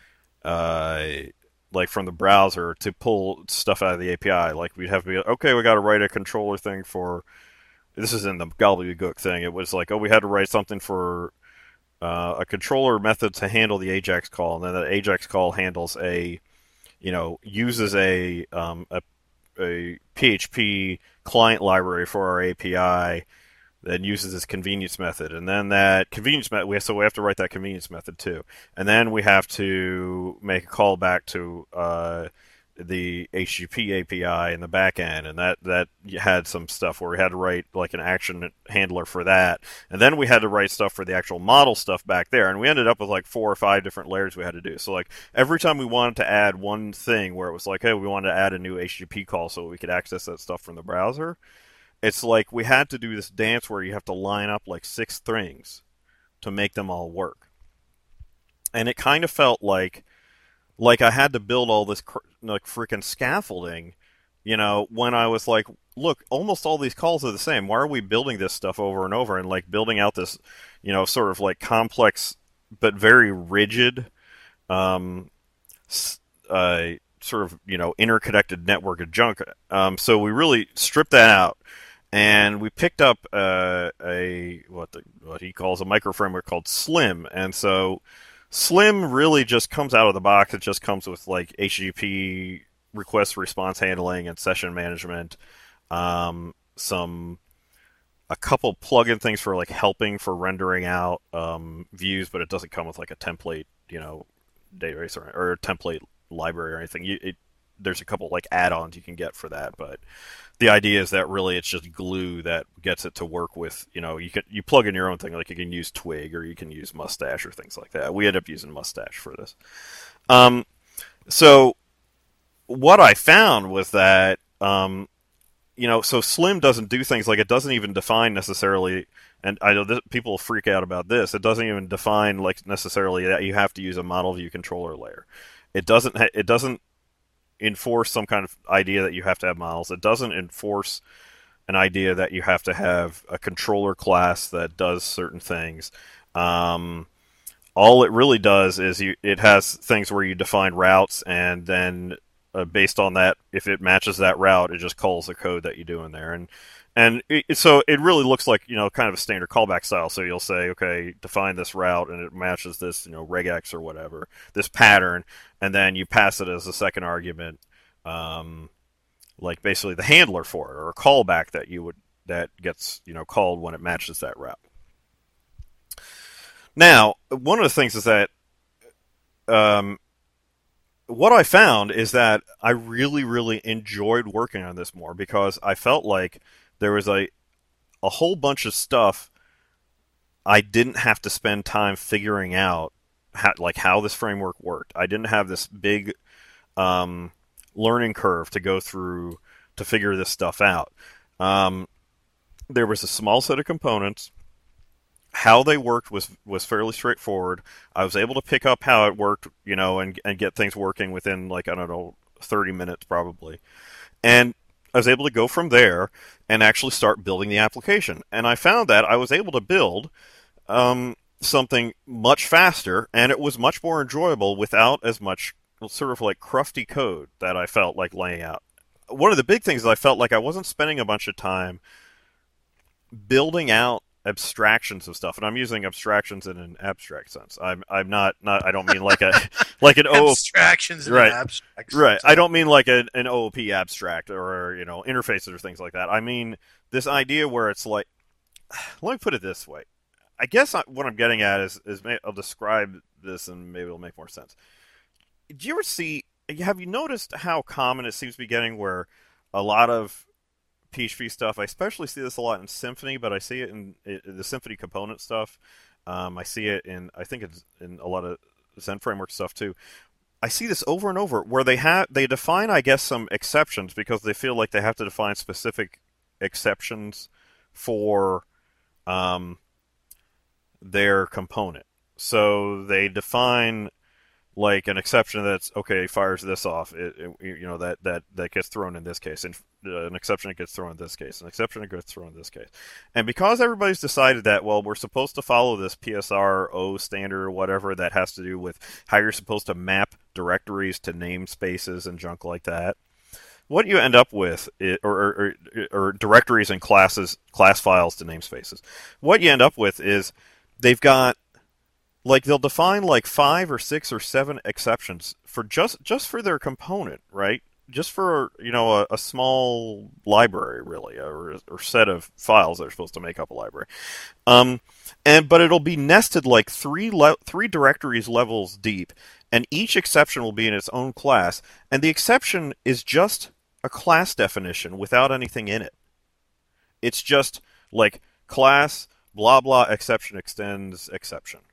uh, like from the browser to pull stuff out of the A P I. Like we'd have to be, okay, we got to write a controller thing for, this is in the gobbledygook thing. It was like, oh, we had to write something for uh, a controller method to handle the AJAX call, and then that AJAX call handles a, you know, uses a um, a, a P H P client library for our A P I, then uses this convenience method, and then that convenience method, we have, so we have to write that convenience method too, and then we have to make a call back to uh, the H T T P A P I in the back end, and that that had some stuff where we had to write like an action handler for that, and then we had to write stuff for the actual model stuff back there, and we ended up with like four or five different layers we had to do. So like every time we wanted to add one thing where it was like, hey, we wanted to add a new H T T P call so we could access that stuff from the browser, it's like we had to do this dance where you have to line up like six things to make them all work. And it kind of felt like like I had to build all this cr- like freaking scaffolding, you know, when I was like, look, almost all these calls are the same. Why are we building this stuff over and over and like building out this, you know, sort of like complex but very rigid um uh sort of, you know, interconnected network of junk. Um, so we really stripped that out. And we picked up uh, a what the, what he calls a micro framework called Slim, and so Slim really just comes out of the box. It just comes with like H T T P request response handling and session management, um, some a couple plugin things for like helping for rendering out um, views, but it doesn't come with like a template, you know, database or, or a template library or anything. You, it, there's a couple like add-ons you can get for that, but the idea is that really it's just glue that gets it to work with, you know, you can you plug in your own thing, like you can use Twig or you can use Mustache or things like that. We end up using Mustache for this. Um, so what I found was that, um, you know, so Slim doesn't do things like it doesn't even define necessarily and I know that people freak out about this. It doesn't even define like necessarily that you have to use a model view controller layer. It doesn't. Ha- it doesn't enforce some kind of idea that you have to have models. It doesn't enforce an idea that you have to have a controller class that does certain things. Um, all it really does is you, it has things where you define routes, and then uh, based on that, if it matches that route, it just calls the code that you do in there. And and it, so it really looks like, you know, kind of a standard callback style. So you'll say, okay, define this route, and it matches this, you know, regex or whatever, this pattern, and then you pass it as a second argument, um, like basically the handler for it, or a callback that you would that gets, you know, called when it matches that route. Now, one of the things is that um, what I found is that I really, really enjoyed working on this more, because I felt like there was a a whole bunch of stuff I didn't have to spend time figuring out, how, like how this framework worked. I didn't have this big um, learning curve to go through to figure this stuff out. Um, there was a small set of components. How they worked was was fairly straightforward. I was able to pick up how it worked, you know, and and get things working within, like, I don't know, thirty minutes probably. And I was able to go from there and actually start building the application. And I found that I was able to build um, something much faster, and it was much more enjoyable without as much sort of like crufty code that I felt like laying out. One of the big things is I felt like I wasn't spending a bunch of time building out abstractions of stuff, and I'm using abstractions in an abstract sense. I'm I'm not not I don't mean like a like an O abstractions in right an abstract right. sense. I don't mean like an, an O O P abstract, or, you know, interfaces or things like that. I mean this idea where it's like, let me put it this way. I guess I, what I'm getting at is is I'll describe this and maybe it'll make more sense. Do you ever see? Have you noticed how common it seems to be getting, where a lot of P H P stuff, I especially see this a lot in Symfony, but I see it in, in the Symfony component stuff. Um, I see it in, I think it's in a lot of Zen framework stuff too. I see this over and over where they have they define, I guess, some exceptions because they feel like they have to define specific exceptions for um, their component. So they define like an exception that's okay, fires this off. It, it, you know that, that, that gets thrown in this case, and uh, an exception that gets thrown in this case, an exception that gets thrown in this case. And because everybody's decided that, well, we're supposed to follow this P S R O standard or whatever that has to do with how you're supposed to map directories to namespaces and junk like that, what you end up with, is, or, or, or directories and classes, class files to namespaces. What you end up with is they've got, like, they'll define like five or six or seven exceptions for just just for their component, right? Just for, you know, a, a small library, really, or, or set of files that are supposed to make up a library. Um, and but it'll be nested like three le- three directories levels deep, and each exception will be in its own class, and the exception is just a class definition without anything in it. It's just like class blah blah exception extends exception.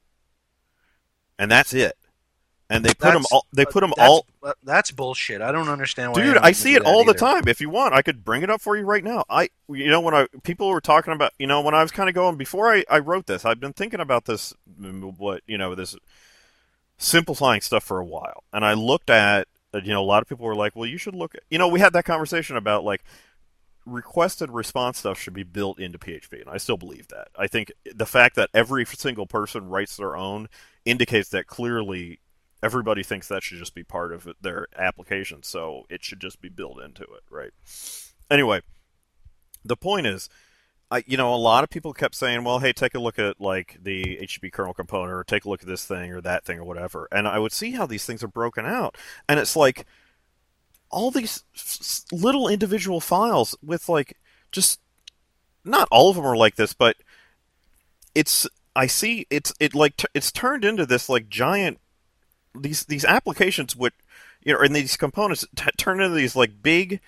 And that's it. And they put that's, them all. They put them that's, all. That's bullshit. I don't understand why. Dude, I see it all either. the time. If you want, I could bring it up for you right now. I, you know, when I people were talking about, you know, when I was kind of going before I, I wrote this, I've been thinking about this, what you know, this simplifying stuff for a while, and I looked at, you know, a lot of people were like, well, you should look at, you know, we had that conversation about like requested response stuff should be built into P H P, and I still believe that. I think the fact that every single person writes their own indicates that clearly everybody thinks that should just be part of their application, so it should just be built into it, right? Anyway, the point is, I, you know, a lot of people kept saying, well, hey, take a look at like the H T T P kernel component, or take a look at this thing or that thing or whatever, and I would see how these things are broken out, and it's like all these little individual files with like just, not all of them are like this, but it's, I see it's it like t- it's turned into this like giant these these applications would, you know, and these components t- turn into these like big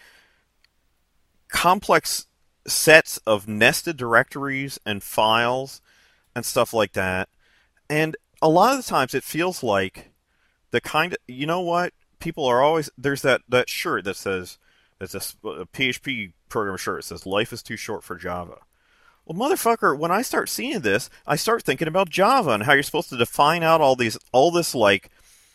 complex sets of nested directories and files and stuff like that. And a lot of the times it feels like the kind of, you know what, people are always, there's that that shirt that says, there's a, a P H P program shirt, it says life is too short for Java. Well, motherfucker, when I start seeing this, I start thinking about Java and how you're supposed to define out all these, all this like,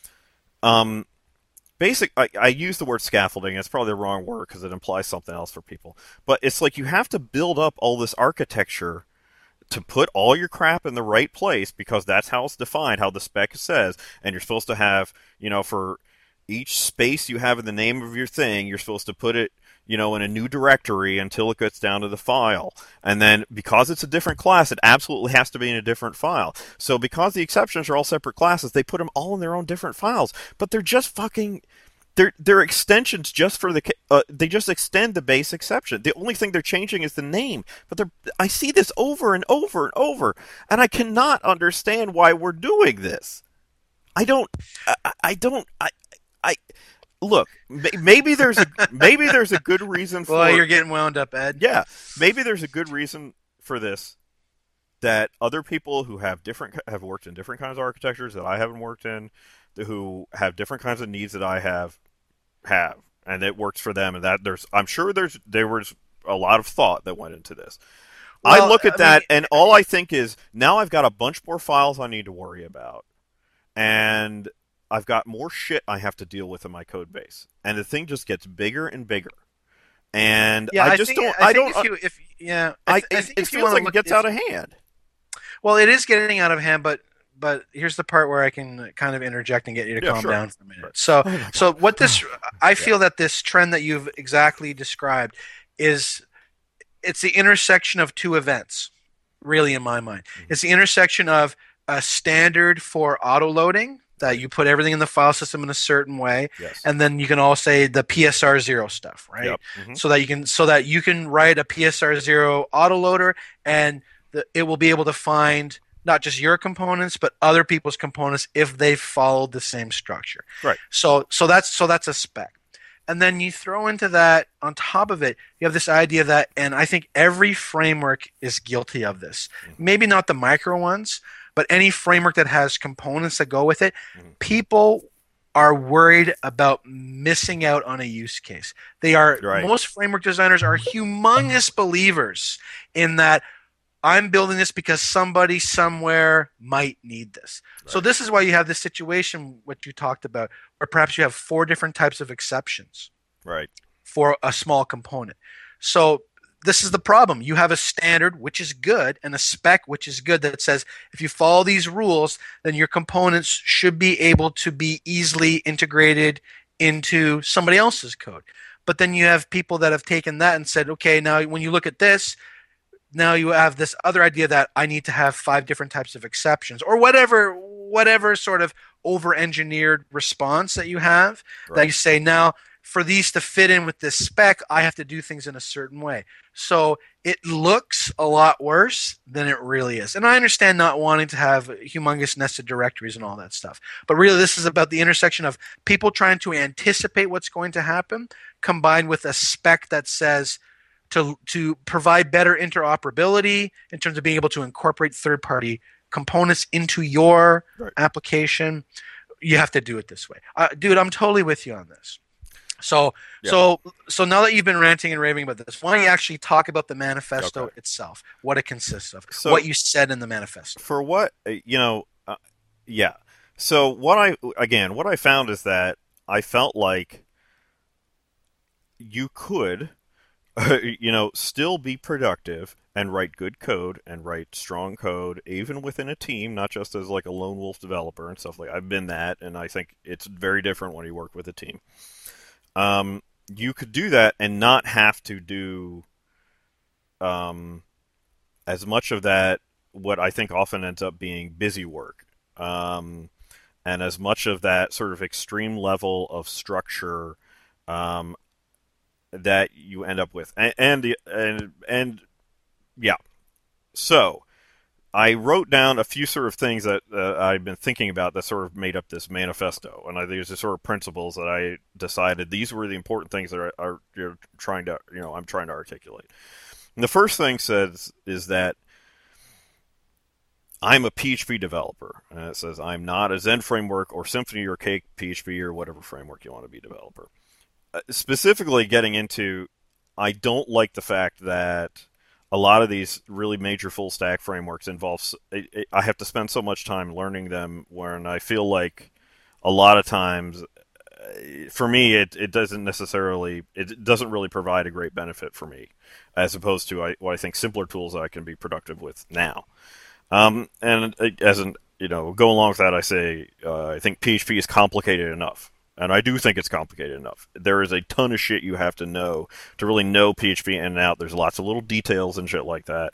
um, basic. I, I use the word scaffolding. It's probably the wrong word because it implies something else for people. But it's like you have to build up all this architecture to put all your crap in the right place because that's how it's defined, how the spec says, and you're supposed to have, you know, for each space you have in the name of your thing, you're supposed to put it, you know, in a new directory until it gets down to the file. And then because it's a different class, it absolutely has to be in a different file. So because the exceptions are all separate classes, they put them all in their own different files. But they're just fucking... They're, they're extensions just for the... Uh, they just extend the base exception. The only thing they're changing is the name. But they're, I see this over and over and over. And I cannot understand why we're doing this. I don't... I, I don't... I... I Look, maybe there's a maybe there's a good reason for. Well, you're getting wound up, Ed. Yeah, maybe there's a good reason for this. That other people who have different have worked in different kinds of architectures that I haven't worked in, who have different kinds of needs that I have, have, and it works for them. And that there's, I'm sure there's there was a lot of thought that went into this. Well, I look at I that, mean, and all I think is now I've got a bunch more files I need to worry about, and I've got more shit I have to deal with in my code base, and the thing just gets bigger and bigger. And yeah, I, I just think, don't. I, I think don't. If you, if yeah, I, I, I I it, think it if you feels like look, it gets if, out of hand. Well, it is getting out of hand, but but here's the part where I can kind of interject and get you to yeah, calm sure. down for a minute. So, oh so what this, I yeah. feel that this trend that you've exactly described is, it's the intersection of two events, really, in my mind. Mm-hmm. It's the intersection of a standard for auto loading, that you put everything in the file system in a certain way, yes. and then you can all say the P S R zero stuff, right? Yep. Mm-hmm. So that you can so that you can write a P S R zero autoloader, and the, it will be able to find not just your components but other people's components if they followed the same structure. Right. So so that's so that's a spec. And then you throw into that, on top of it, you have this idea that, and I think every framework is guilty of this. Mm-hmm. Maybe not the micro ones, but any framework that has components that go with it, mm-hmm. people are worried about missing out on a use case. They are right. Most framework designers are humongous believers in that I'm building this because somebody somewhere might need this. Right. So this is why you have this situation, what you talked about, where perhaps you have four different types of exceptions right. for a small component. So this is the problem. You have a standard, which is good, and a spec, which is good, that says if you follow these rules, then your components should be able to be easily integrated into somebody else's code. But then you have people that have taken that and said, okay, now when you look at this, now you have this other idea that I need to have five different types of exceptions, or whatever, whatever sort of over-engineered response that you have, right. that you say, now for these to fit in with this spec, I have to do things in a certain way. So it looks a lot worse than it really is. And I understand not wanting to have humongous nested directories and all that stuff. But really, this is about the intersection of people trying to anticipate what's going to happen, combined with a spec that says to, to provide better interoperability in terms of being able to incorporate third-party components into your right. application. You have to do it this way. Uh, dude, I'm totally with you on this. So, yeah. so, so now that you've been ranting and raving about this, why don't you actually talk about the manifesto okay. itself, what it consists of, so, what you said in the manifesto? For what, you know, uh, yeah. So what I, again, what I found is that I felt like you could, uh, you know, still be productive and write good code and write strong code, even within a team, not just as like a lone wolf developer and stuff like that. I've been that, and I think it's very different when you work with a team. Um, you could do that and not have to do um, as much of that, what I think often ends up being busy work, um, and as much of that sort of extreme level of structure um, that you end up with. And, and, and, and yeah. So I wrote down a few sort of things that uh, I've been thinking about that sort of made up this manifesto, and I, there's the sort of principles that I decided these were the important things that are, are you're trying to, you know, I'm trying to articulate. And the first thing says is that I'm a P H P developer, and it says I'm not a Zen framework or Symfony or Cake P H P or whatever framework you want to be developer. Uh, specifically, getting into, I don't like the fact that a lot of these really major full stack frameworks involves I have to spend so much time learning them, when I feel like a lot of times for me it, it doesn't necessarily it doesn't really provide a great benefit for me, as opposed to I, what I think simpler tools that I can be productive with now. Um, and as an you know go along with that, I say uh, I think P H P is complicated enough. And I do think it's complicated enough. There is a ton of shit you have to know to really know P H P in and out. There's lots of little details and shit like that.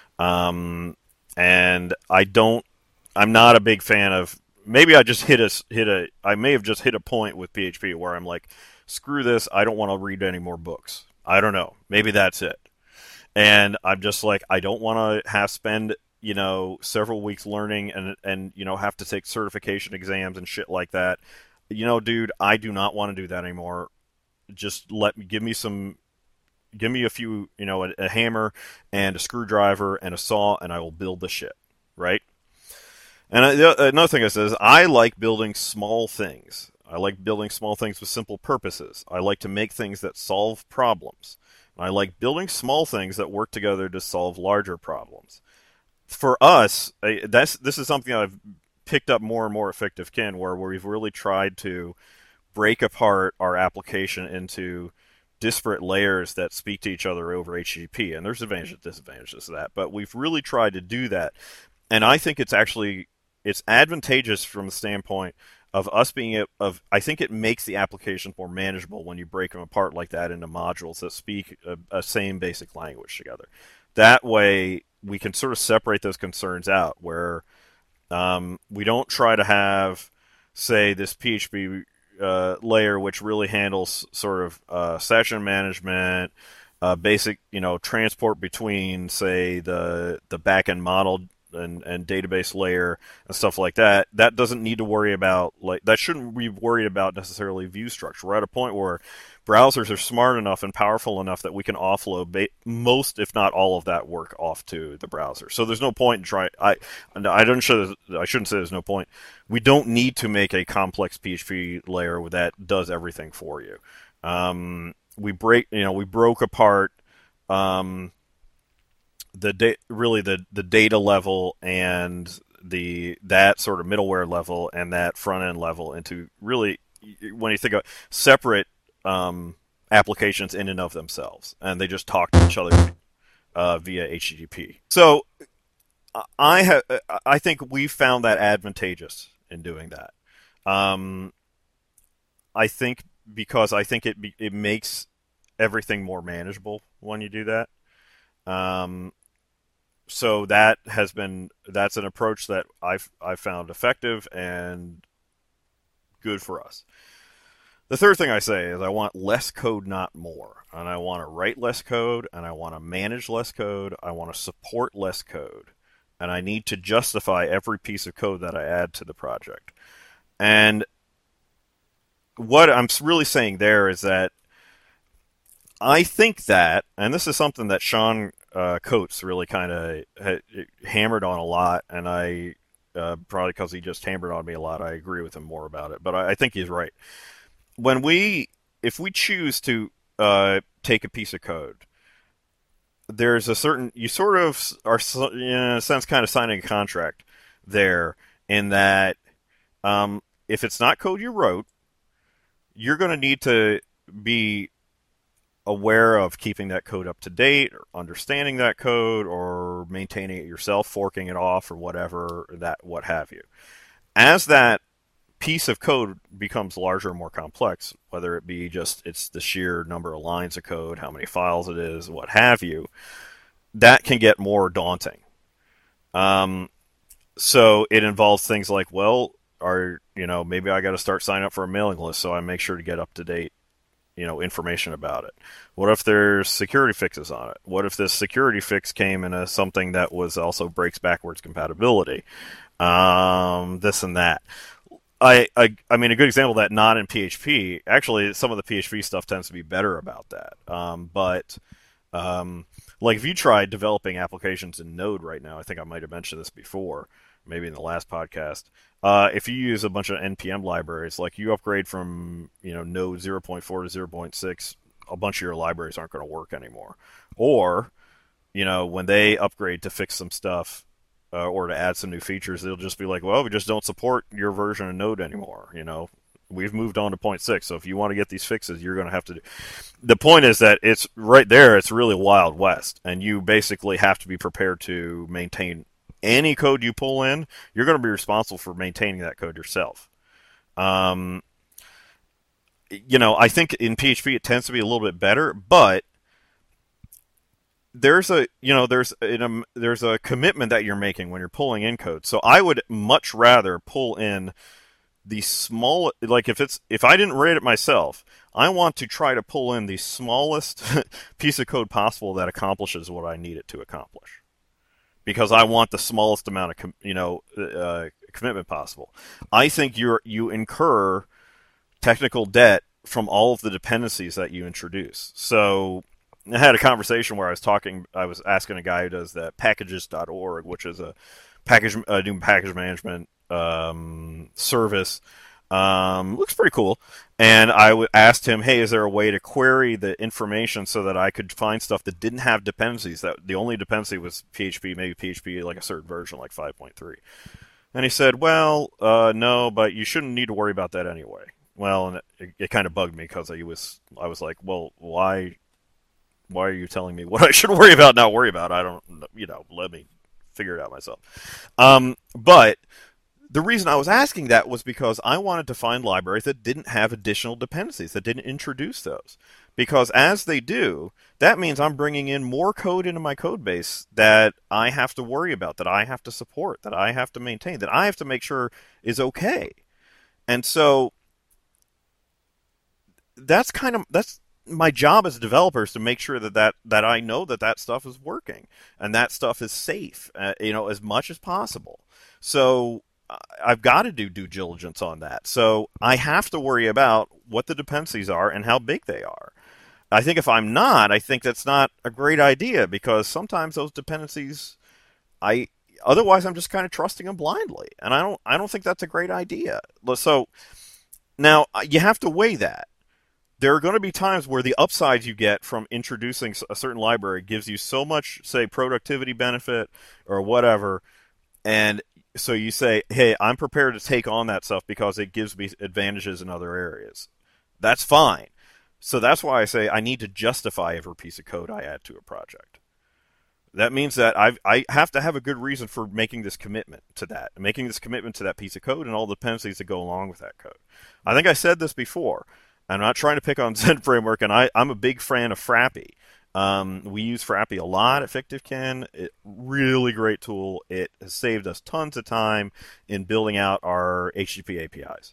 Um, and I don't, I'm not a big fan of, maybe I just hit a, hit a, I may have just hit a point with P H P where I'm like, screw this, I don't want to read any more books. I don't know. Maybe that's it. And I'm just like, I don't want to have spend, you know, several weeks learning and, and, you know, have to take certification exams and shit like that. You know, dude, I do not want to do that anymore. Just let me give me some, give me a few, you know, a, a hammer and a screwdriver and a saw, and I will build the shit, right? And I, another thing I says, I like building small things. I like building small things with simple purposes. I like to make things that solve problems. I like building small things that work together to solve larger problems. For us, that's this is something I've picked up more and more effective kin, where, where we've really tried to break apart our application into disparate layers that speak to each other over H T T P. And there's advantages and disadvantages to that, but we've really tried to do that. And I think it's actually, it's advantageous from the standpoint of us being, of I think it makes the applications more manageable when you break them apart like that into modules that speak a, a same basic language together. That way we can sort of separate those concerns out, where Um, we don't try to have, say, this P H P uh, layer which really handles sort of uh, session management, uh, basic, you know, transport between, say, the the backend model and, and database layer and stuff like that. That doesn't need to worry about, like, that shouldn't be worried about necessarily view structure. We're at a point where browsers are smart enough and powerful enough that we can offload ba- most, if not all, of that work off to the browser. So there's no point in trying. I I don't should I shouldn't say there's no point. We don't need to make a complex P H P layer that does everything for you. Um, we break, you know, we broke apart um, the da- really the the data level and the that sort of middleware level and that front end level into really, when you think of separate Um, applications in and of themselves, and they just talk to each other uh, via H T T P. So I have, I think we found that advantageous in doing that. Um, I think because I think it it makes everything more manageable when you do that. Um, so that has been that's an approach that I've I've found effective and good for us. The third thing I say is I want less code, not more. And I want to write less code, and I want to manage less code. I want to support less code. And I need to justify every piece of code that I add to the project. And what I'm really saying there is that I think that, and this is something that Sean uh, Coates really kind of ha- hammered on a lot, and I, uh, probably because he just hammered on me a lot, I agree with him more about it. But I, I think he's right. When we, if we choose to uh, take a piece of code, there's a certain, you sort of are, in a sense, kind of signing a contract there, in that um, if it's not code you wrote, you're going to need to be aware of keeping that code up to date, or understanding that code, or maintaining it yourself, forking it off, or whatever, that what have you. As that piece of code becomes larger and more complex, whether it be just it's the sheer number of lines of code, how many files it is, what have you, that can get more daunting. Um, so it involves things like, well, are you know maybe I got to start signing up for a mailing list so I make sure to get up to date, you know, information about it. What if there's security fixes on it? What if this security fix came in as something that was also breaks backwards compatibility? Um, this and that. I, I I mean, a good example of that, not in P H P. Actually, some of the P H P stuff tends to be better about that. Um, but um, like if you try developing applications in Node right now, I think I might have mentioned this before, maybe in the last podcast. Uh, if you use a bunch of N P M libraries, like you upgrade from you know Node zero point four to zero point six, a bunch of your libraries aren't going to work anymore. Or you know, when they upgrade to fix some stuff uh, or to add some new features, it'll just be like, well, we just don't support your version of Node anymore. You know, we've moved on to point six, so if you want to get these fixes, you're going to have to do. The point is that it's right there. It's really Wild West, and you basically have to be prepared to maintain any code you pull in. You're going to be responsible for maintaining that code yourself. Um, you know, I think in P H P it tends to be a little bit better, but there's a you know there's a, there's a commitment that you're making when you're pulling in code. So I would much rather pull in the small, like if it's if I didn't write it myself, I want to try to pull in the smallest piece of code possible that accomplishes what I need it to accomplish, because I want the smallest amount of com- you know uh, commitment possible. I think you're you incur technical debt from all of the dependencies that you introduce. So I had a conversation where I was talking, I was asking a guy who does that packages dot org, which is a package, uh, new package management um, service. Um, looks pretty cool. And I w- asked him, hey, is there a way to query the information so that I could find stuff that didn't have dependencies? That the only dependency was P H P, maybe P H P like a certain version, like five point three. And he said, well, uh, no, but you shouldn't need to worry about that anyway. Well, and it, it kind of bugged me because I was, I was like, well, why, why are you telling me what I should worry about, not worry about? I don't, you know, let me figure it out myself. Um, but the reason I was asking that was because I wanted to find libraries that didn't have additional dependencies, that didn't introduce those. Because as they do, that means I'm bringing in more code into my code base that I have to worry about, that I have to support, that I have to maintain, that I have to make sure is okay. And so that's kind of, that's my job as a developer, is to make sure that, that, that I know that that stuff is working and that stuff is safe, uh, you know, as much as possible. So I've got to do due diligence on that. So I have to worry about what the dependencies are and how big they are. I think if I'm not, I think that's not a great idea, because sometimes those dependencies, I otherwise I'm just kind of trusting them blindly, and I don't I don't think that's a great idea. So now you have to weigh that. There are going to be times where the upsides you get from introducing a certain library gives you so much, say, productivity benefit or whatever, and so you say, hey, I'm prepared to take on that stuff because it gives me advantages in other areas. That's fine. So that's why I say I need to justify every piece of code I add to a project. That means that I've, I have to have a good reason for making this commitment to that, making this commitment to that piece of code and all the dependencies that go along with that code. I think I said this before. I'm not trying to pick on Zen Framework, and I, I'm a big fan of Frappy. Um, we use Frappy a lot at FictiveCan. It, really great tool. It has saved us tons of time in building out our H T T P A P Is.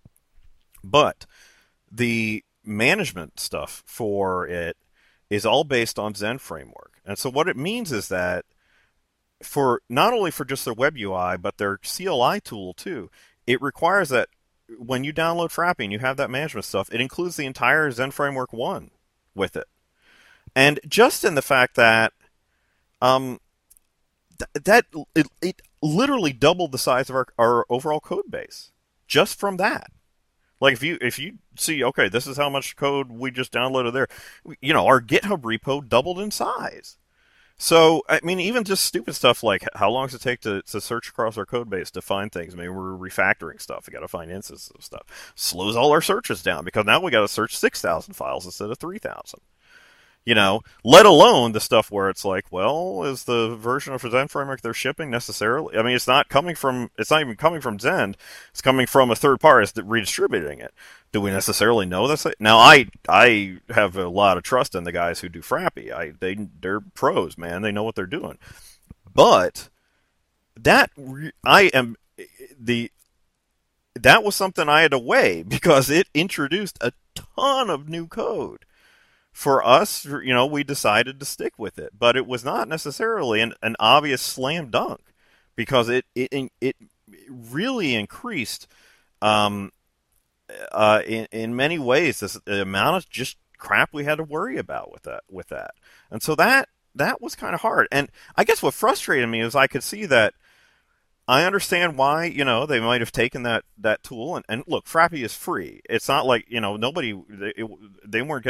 But the management stuff for it is all based on Zen Framework. And so what it means is that for not only for just their web U I, but their C L I tool too, it requires that when you download Frappy and you have that management stuff, it includes the entire Zen Framework one with it. And just in the fact that um, th- that it, it literally doubled the size of our, our overall code base just from that. Like if you if you see, okay, this is how much code we just downloaded there, you know, our GitHub repo doubled in size. So, I mean, even just stupid stuff like how long does it take to, to search across our code base to find things? Maybe we're refactoring stuff. We got to find instances of stuff. Slows all our searches down because now we got to search six thousand files instead of three thousand. You know, let alone the stuff where it's like, well, is the version of Zen Framework they're shipping necessarily? I mean, it's not coming from, it's not even coming from Zen. It's coming from a third party that's redistributing it. Do we necessarily know this? Now, I I have a lot of trust in the guys who do Frappy. I they they're pros, man. They know what they're doing. But that I am the that was something I had to weigh because it introduced a ton of new code. For us, you know, we decided to stick with it, but it was not necessarily an, an obvious slam dunk because it it it really increased, um, uh, in in many ways this the amount of just crap we had to worry about with that with that, and so that that was kind of hard. And I guess what frustrated me is I could see that. I understand why, you know, they might have taken that, that tool and, and look, Frappy is free. It's not like, you know, nobody they, it, they weren't getting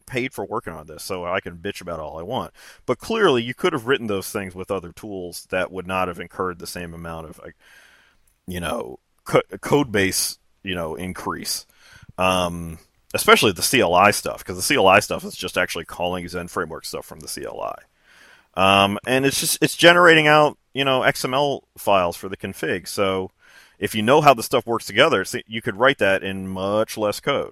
paid for working on this, so I can bitch about all I want. But clearly, you could have written those things with other tools that would not have incurred the same amount of, like, you know, co- code base, you know, increase. Um, especially the C L I stuff, because the C L I stuff is just actually calling Zen Framework stuff from the C L I. Um, and it's just, it's generating out, you know, X M L files for the config. So if you know how the stuff works together, you could write that in much less code.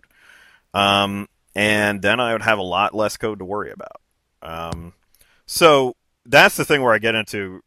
Um, and then I would have a lot less code to worry about. Um, so that's the thing where I get into,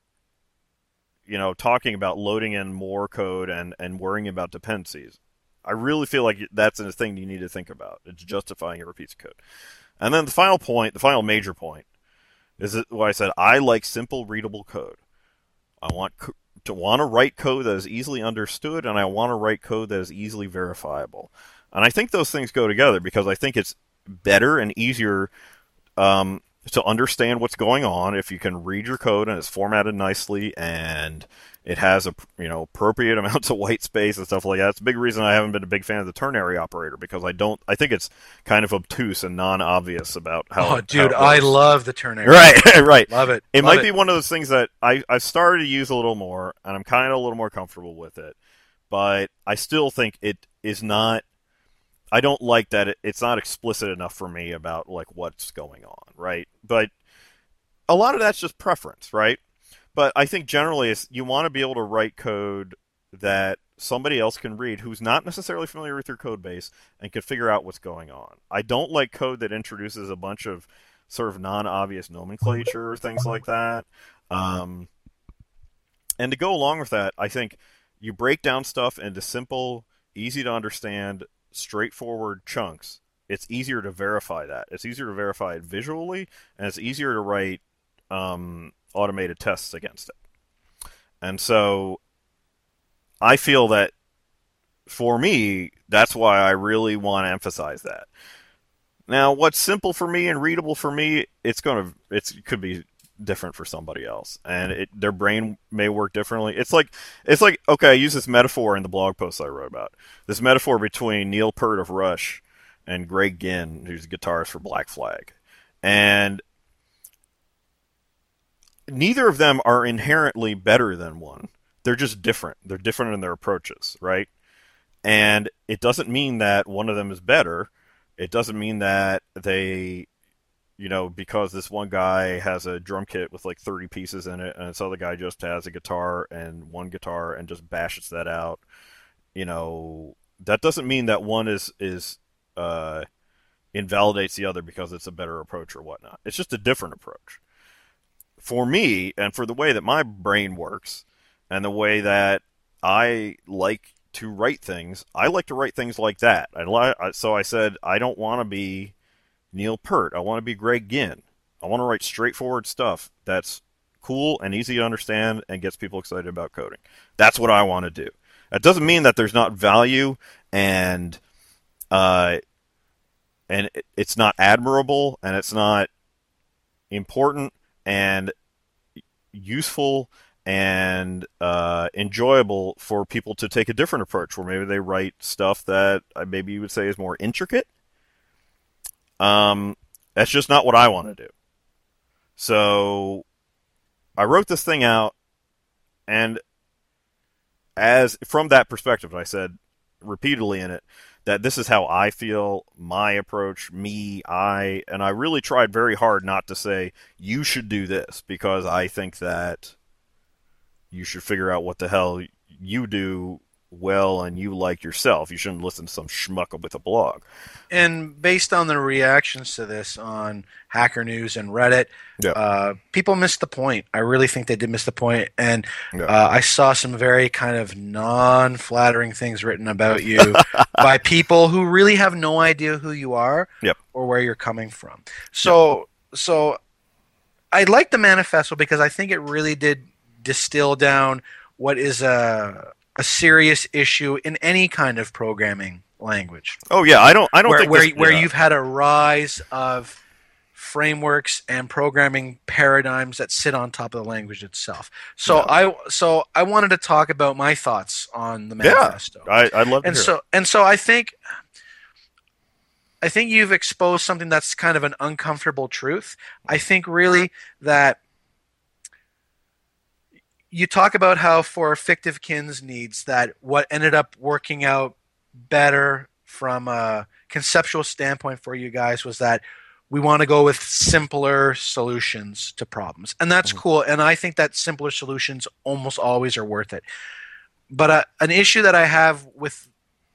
you know, talking about loading in more code and, and worrying about dependencies. I really feel like that's a thing you need to think about. It's justifying it repeats code. And then the final point, the final major point, is that what I said, I like simple, readable code. I want co- to want to write code that is easily understood, and I want to write code that is easily verifiable. And I think those things go together, because I think it's better and easier um, to understand what's going on if you can read your code and it's formatted nicely and it has a, you know, appropriate amounts of white space and stuff like that. It's a big reason I haven't been a big fan of the ternary operator, because I don't. I think it's kind of obtuse and non-obvious about how. Oh, dude, how I love the ternary. Right, right. Love it. It love might it. be one of those things that I I've started to use a little more, and I'm kind of a little more comfortable with it. But I still think it is not. I don't like that it, it's not explicit enough for me about, like, what's going on, right? But a lot of that's just preference, right? But I think generally it's, you want to be able to write code that somebody else can read who's not necessarily familiar with your code base and can figure out what's going on. I don't like code that introduces a bunch of sort of non-obvious nomenclature or things like that. Um, and to go along with that, I think you break down stuff into simple, easy to understand, straightforward chunks. It's easier to verify that. It's easier to verify it visually, and it's easier to write um, automated tests against it. And so I feel that for me, that's why I really want to emphasize that. Now, what's simple for me and readable for me, it's going to, it's, it could be different for somebody else, and it, their brain may work differently. It's like, it's like, okay, I use this metaphor in the blog post I wrote about. This metaphor between Neil Peart of Rush and Greg Ginn, who's a guitarist for Black Flag. And neither of them are inherently better than one. They're just different. They're different in their approaches, right? And it doesn't mean that one of them is better. It doesn't mean that they, you know, because this one guy has a drum kit with like thirty pieces in it, and this other guy just has a guitar and one guitar and just bashes that out. You know, that doesn't mean that one is is uh, invalidates the other because it's a better approach or whatnot. It's just a different approach. For me, and for the way that my brain works, and the way that I like to write things, I like to write things like that. I li- so I said I don't want to be Neil Peart. I want to be Greg Ginn. I want to write straightforward stuff that's cool and easy to understand and gets people excited about coding. That's what I want to do. That doesn't mean that there's not value and uh, and it's not admirable and it's not important and useful and uh, enjoyable for people to take a different approach, where maybe they write stuff that maybe you would say is more intricate. Um, that's just not what I want to do. So I wrote this thing out, and as from that perspective, I said repeatedly in it that this is how I feel, my approach, me, I, and I really tried very hard not to say you should do this, because I think that you should figure out what the hell you do well and you like yourself. You shouldn't listen to some schmuck with a blog. And based on the reactions to this on Hacker News and Reddit, yeah. uh, people missed the point. I really think they did miss the point. And yeah. uh, I saw some very kind of non-flattering things written about you by people who really have no idea who you are yep. or where you're coming from. So, yep. so I like the manifesto because I think it really did distill down what is a a serious issue in any kind of programming language. Oh yeah, I don't I don't where, think where this, where yeah. you've had a rise of frameworks and programming paradigms that sit on top of the language itself. So yeah. I so I wanted to talk about my thoughts on the manifesto. Yeah, I I'd love to and hear so it. and so I think I think you've exposed something that's kind of an uncomfortable truth. I think really that you talk about how for fictive kin's needs that what ended up working out better from a conceptual standpoint for you guys was that we want to go with simpler solutions to problems. And that's mm-hmm. cool. And I think that simpler solutions almost always are worth it. But uh, an issue that I have with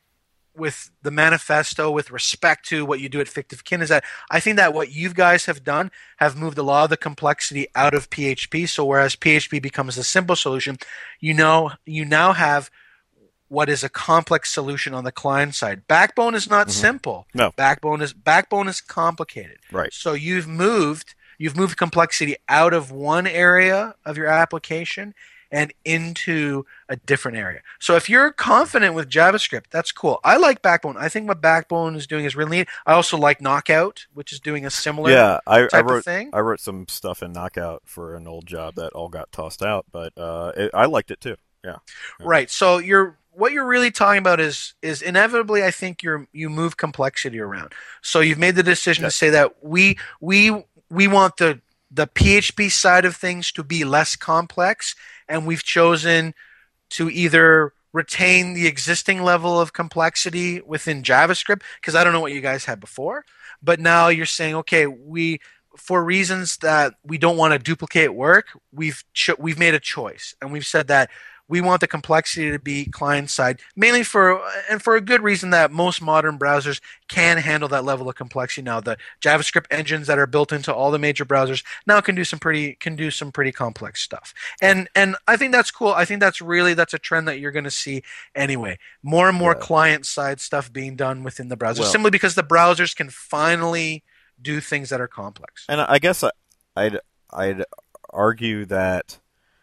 with the manifesto with respect to what you do at Fictive Kin is that I think that what you guys have done have moved a lot of the complexity out of P H P. So whereas P H P becomes a simple solution, you know, you now have what is a complex solution on the client side. Backbone is not mm-hmm. simple. No. Backbone is Backbone is complicated. Right. So you've moved you've moved complexity out of one area of your application and into a different area. So if you're confident with JavaScript, that's cool. I like Backbone. I think what Backbone is doing is really neat. I also like Knockout, which is doing a similar yeah, I, type I wrote, of thing. I wrote some stuff in Knockout for an old job that all got tossed out, but uh, it, I liked it too. Yeah. yeah. Right. So you're what you're really talking about is is inevitably I think you're you move complexity around. So you've made the decision yes. to say that we we we want the the P H P side of things to be less complex, and we've chosen to either retain the existing level of complexity within JavaScript, because I don't know what you guys had before, but now you're saying, okay, we for reasons that we don't want to duplicate work, we've cho- we've made a choice, and we've said that we want the complexity to be client-side, mainly for and for a good reason that most modern browsers can handle that level of complexity now. The JavaScript engines that are built into all the major browsers now can do some pretty can do some pretty complex stuff. And and I think that's cool. I think that's really that's a trend that you're going to see anyway. More and more yeah. client-side stuff being done within the browser, well, simply because the browsers can finally do things that are complex. And I guess I'd I'd argue that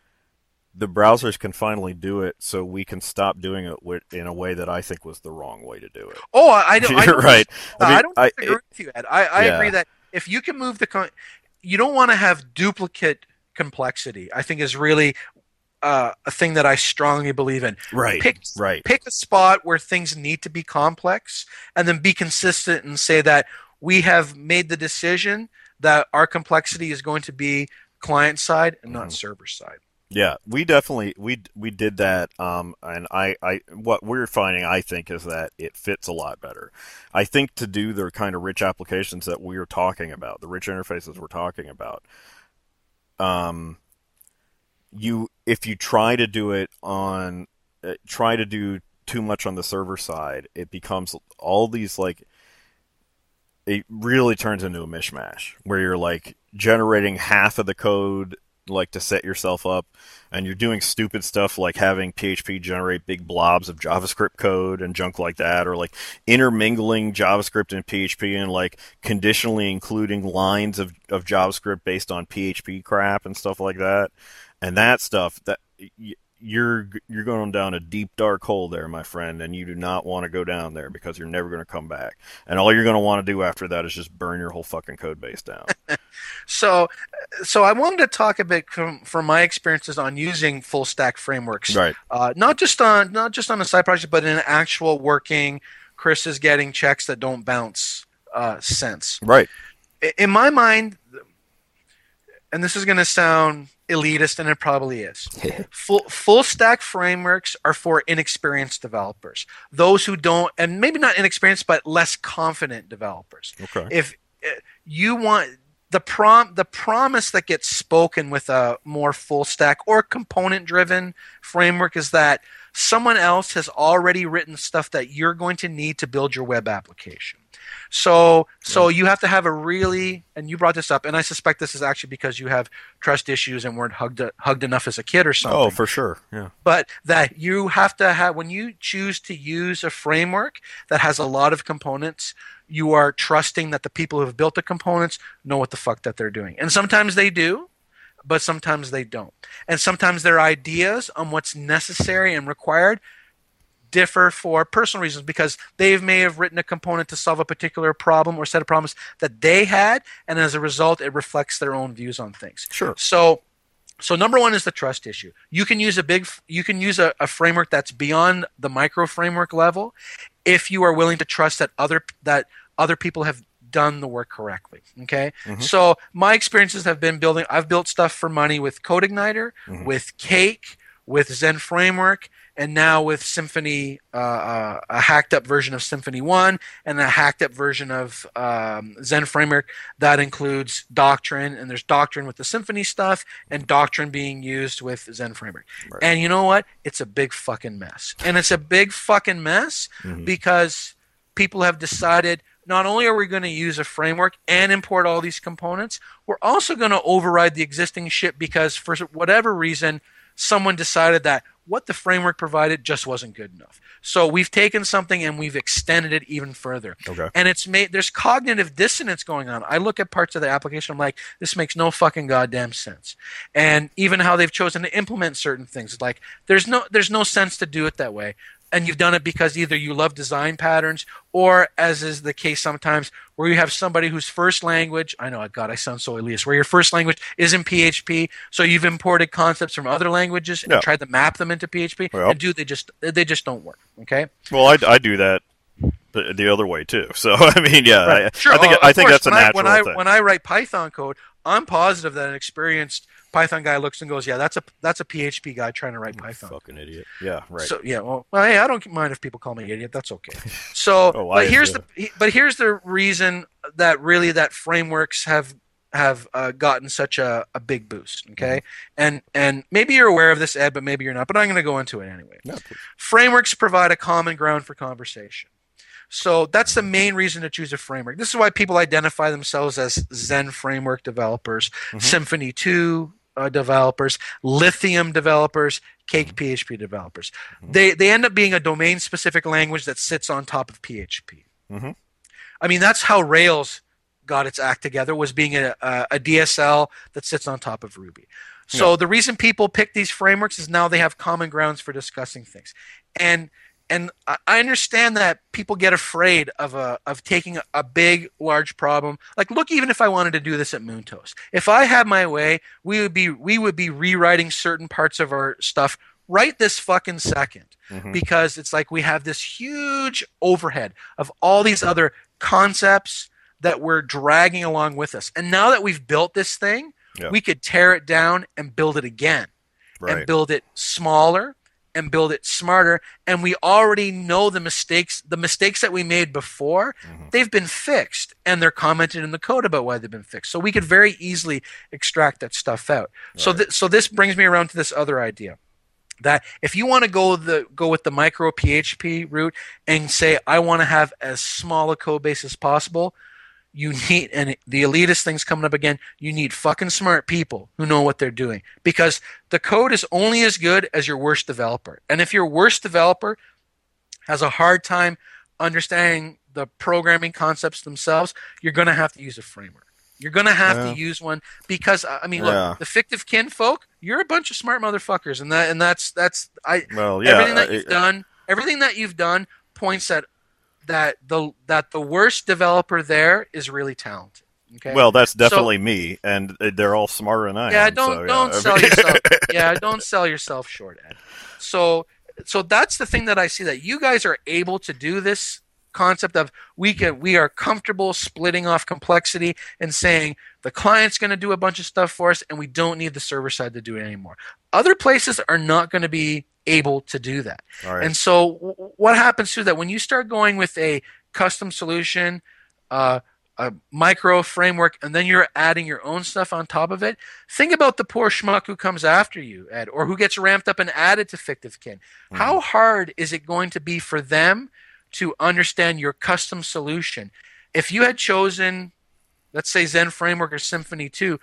the browsers can finally do it, so we can stop doing it in a way that I think was the wrong way to do it. Oh, I don't. I don't right. Uh, I, mean, I don't I, disagree it, with you, Ed. I, I yeah. agree that if you can move the, con- you don't want to have duplicate complexity. I think is really uh, a thing that I strongly believe in. Right. Pick, right. Pick a spot where things need to be complex, and then be consistent and say that we have made the decision that our complexity is going to be client side and not mm. server side. Yeah, we definitely we we did that, um, and I, I what we're finding I think is that it fits a lot better. I think to do the kind of rich applications that we are talking about, the rich interfaces we're talking about, um, you if you try to do it on uh, try to do too much on the server side, it becomes all these like it really turns into a mishmash where you're like generating half of the code like to set yourself up, and you're doing stupid stuff like having P H P generate big blobs of JavaScript code and junk like that, or like intermingling JavaScript and P H P and like conditionally including lines of, of JavaScript based on P H P crap and stuff like that. And that stuff that you're you're going down a deep dark hole there, my friend, and you do not want to go down there because you're never going to come back. And all you're going to want to do after that is just burn your whole fucking code base down. so, so I wanted to talk a bit from, from my experiences on using full stack frameworks, right? Uh, not just on not just on a side project, but in an actual working. Chris is getting checks that don't bounce uh, sense, right? In my mind, and this is going to sound elitist, and it probably is. full full stack frameworks are for inexperienced developers, those who don't, and maybe not inexperienced, but less confident developers. Okay. If uh, you want the prom the promise that gets spoken with a more full stack or component driven framework is that someone else has already written stuff that you're going to need to build your web application. So so you have to have a really, and you brought this up, and I suspect this is actually because you have trust issues and weren't hugged hugged enough as a kid or something. Oh, for sure, yeah. But that you have to have, when you choose to use a framework that has a lot of components, you are trusting that the people who have built the components know what the fuck that they're doing. And sometimes they do, but sometimes they don't. And sometimes their ideas on what's necessary and required differ for personal reasons, because they may have written a component to solve a particular problem or set of problems that they had, and as a result, it reflects their own views on things. Sure. So, so number one is the trust issue. You can use a big, you can use a, a framework that's beyond the micro framework level, if you are willing to trust that other that other people have done the work correctly. Okay. Mhm. So my experiences have been building, I've built stuff for money with CodeIgniter, Mhm. with Cake, with Zen Framework, and now with Symfony, uh, uh, a hacked up version of Symfony one and a hacked up version of um, Zen Framework that includes Doctrine, and there's Doctrine with the Symfony stuff and Doctrine being used with Zen Framework. Right. And you know what? It's a big fucking mess. And it's a big fucking mess Mhm. because people have decided not only are we going to use a framework and import all these components, we're also going to override the existing shit because for whatever reason, someone decided that what the framework provided just wasn't good enough. So we've taken something and we've extended it even further. Okay. And it's made, there's cognitive dissonance going on. I look at parts of the application, I'm like, this makes no fucking goddamn sense. And even how they've chosen to implement certain things, like there's no, there's no sense to do it that way. And you've done it because either you love design patterns or, as is the case sometimes, where you have somebody whose first language, I know, God, I sound so elitist, where your first language isn't P H P, so you've imported concepts from other languages and Yeah. tried to map them into P H P, Well. and dude, they just they just don't work. Okay, Well, I, I do that the, the other way too. So I mean, yeah, right. I, Sure, I think of I think course, that's a when I- natural when I, thing. When I write Python code, I'm positive that an experienced Python guy looks and goes, "Yeah, that's a that's a P H P guy trying to write Python." Fucking idiot. Yeah, right. So yeah, well, well, hey, I don't mind if people call me idiot. That's okay. So, Oh, I but here's do. the but here's the reason that really that frameworks have have uh, gotten such a, a big boost. Okay, Mm-hmm. and and maybe you're aware of this, Ed, but maybe you're not. But I'm going to go into it anyway. No, please. Frameworks provide a common ground for conversation. So that's the main reason to choose a framework. This is why people identify themselves as Zen framework developers, Mhm. Symfony two uh, developers, Lithium developers, Cake P H P developers. Mhm. They they end up being a domain specific language that sits on top of P H P. Mhm. I mean, that's how Rails got its act together, was being a, a, a D S L that sits on top of Ruby. So Yeah. the reason people pick these frameworks is now they have common grounds for discussing things. And and I I understand that people get afraid of a of taking a, a big, large problem. Like, look, even if I wanted to do this at Moontoast, if I had my way, we would be we would be rewriting certain parts of our stuff right this fucking second, Mhm. because it's like we have this huge overhead of all these other concepts that we're dragging along with us. And now that we've built this thing, Yeah. we could tear it down and build it again, and Right. build it smaller and build it smarter. And we already know the mistakes, the mistakes that we made before, Mhm. they've been fixed, and they're commented in the code about why they've been fixed. So we could very easily extract that stuff out. So, Right. th- so this brings me around to this other idea, that if you want to go the go with the micro P H P route and say, I want to have as small a code base as possible, you need, and the elitist thing's coming up again, you need fucking smart people who know what they're doing, because the code is only as good as your worst developer. And if your worst developer has a hard time understanding the programming concepts themselves, you're going to have to use a framework. You're going to have Yeah. to use one, because I mean, look, Yeah. the fictive kin folk, you're a bunch of smart motherfuckers, and that and that's that's I Well, yeah. everything that uh, you've it- done, everything that you've done points at that the that the worst developer there is really talented. Okay. Well, that's definitely me, and uh, they're all smarter than I yeah, am. don't so, don't yeah. sell yourself. Yeah, don't sell yourself short, Ed. So so that's the thing that I see, that you guys are able to do this concept of we can we are comfortable splitting off complexity and saying the client's going to do a bunch of stuff for us, and we don't need the server side to do it anymore. Other places are not going to be able to do that. All right. And so w- what happens to that when you start going with a custom solution, uh, a micro framework, and then you're adding your own stuff on top of it? Think about the poor schmuck who comes after you, Ed, or who gets ramped up and added to Fictive Kin. Mhm. How hard is it going to be for them to understand your custom solution? If you had chosen, let's say, Zen Framework or Symfony two,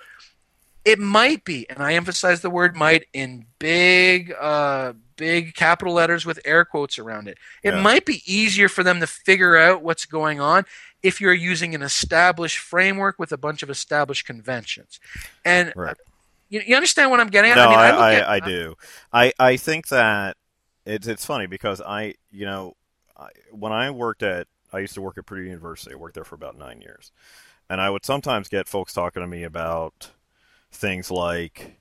it might be, and I emphasize the word might in big, uh, big capital letters with air quotes around it. It Yeah. might be easier for them to figure out what's going on if you're using an established framework with a bunch of established conventions. And Right. uh, you, you understand what I'm getting at? No, I mean, I, look I, at- I do. I, I think that it's it's funny because I, you know, I, when I worked at, I used to work at Purdue University. I worked there for about nine years, and I would sometimes get folks talking to me about things like,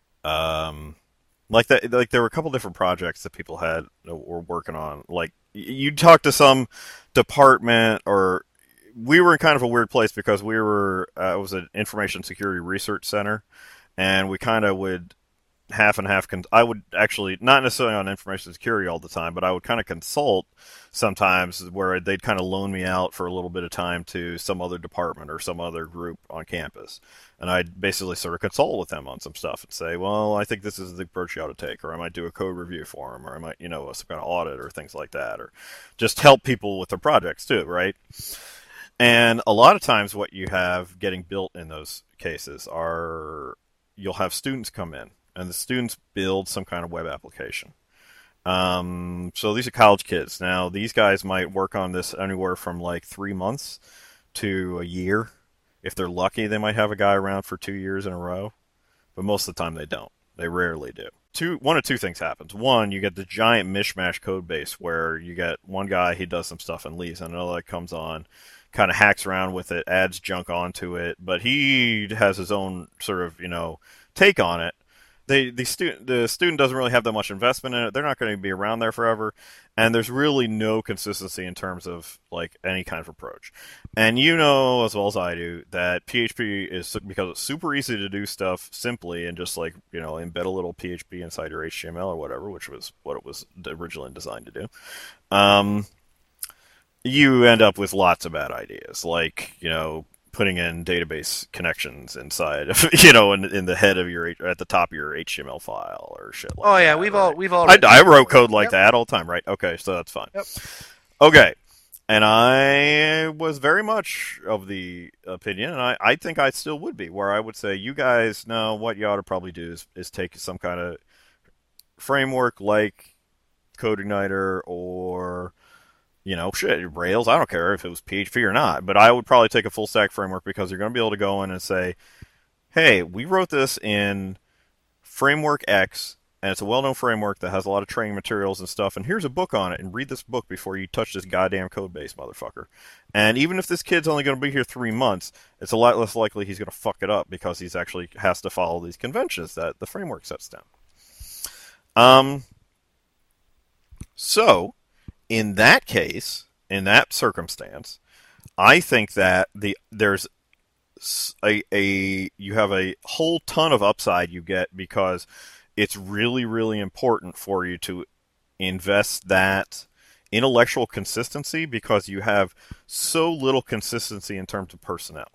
um, like that. Like there were a couple different projects that people had that were working on. Like y- you'd talk to some department or we were in kind of a weird place because we were uh, it was an information security research center, and we kind of would half and half. Con- I would actually not necessarily on information security all the time, but I would kind of consult sometimes where they'd kind of loan me out for a little bit of time to some other department or some other group on campus, and I'd basically sort of consult with them on some stuff and say, well, I think this is the approach you ought to take, or I might do a code review for them, or I might, you know, some kind of audit or things like that, or just help people with their projects too, right? And a lot of times what you have getting built in those cases are you'll have students come in, and the students build some kind of web application. Um, so these are college kids. Now, these guys might work on this anywhere from like three months to a year. If they're lucky, they might have a guy around for two years in a row. But most of the time, they don't. They rarely do. Two, one of two things happens. One, you get the giant mishmash code base where you get one guy, he does some stuff and leaves, and another comes on, kind of hacks around with it, adds junk onto it, but he has his own sort of, you know, take on it. They, the student, the student doesn't really have that much investment in it. They're not going to be around there forever, and there's really no consistency in terms of like any kind of approach. And you know as well as I do that P H P is, because it's super easy to do stuff simply and just like, you know, embed a little P H P inside your H T M L or whatever, which was what it was originally designed to do. Um, you end up with lots of bad ideas, like, you know, putting in database connections inside of, you know, in, in the head of your, at the top of your H T M L file or shit like that. Oh yeah, that, we've right? all we've all. I, I wrote code like yep. that all the time, right? Okay, so that's fine. Yep. Okay, and I was very much of the opinion, and I, I think I still would be, where I would say, you guys know what you ought to probably do is, is take some kind of framework like CodeIgniter or, you know, shit, Rails, I don't care if it was P H P or not, but I would probably take a full stack framework because you're going to be able to go in and say, hey, we wrote this in framework X, and it's a well-known framework that has a lot of training materials and stuff, and here's a book on it, and read this book before you touch this goddamn code base, motherfucker. And even if this kid's only going to be here three months, it's a lot less likely he's going to fuck it up because he's actually has to follow these conventions that the framework sets down. Um, so... In that case, in that circumstance, I think that the there's a, a you have a whole ton of upside you get because it's really, really important for you to invest that intellectual consistency because you have so little consistency in terms of personnel.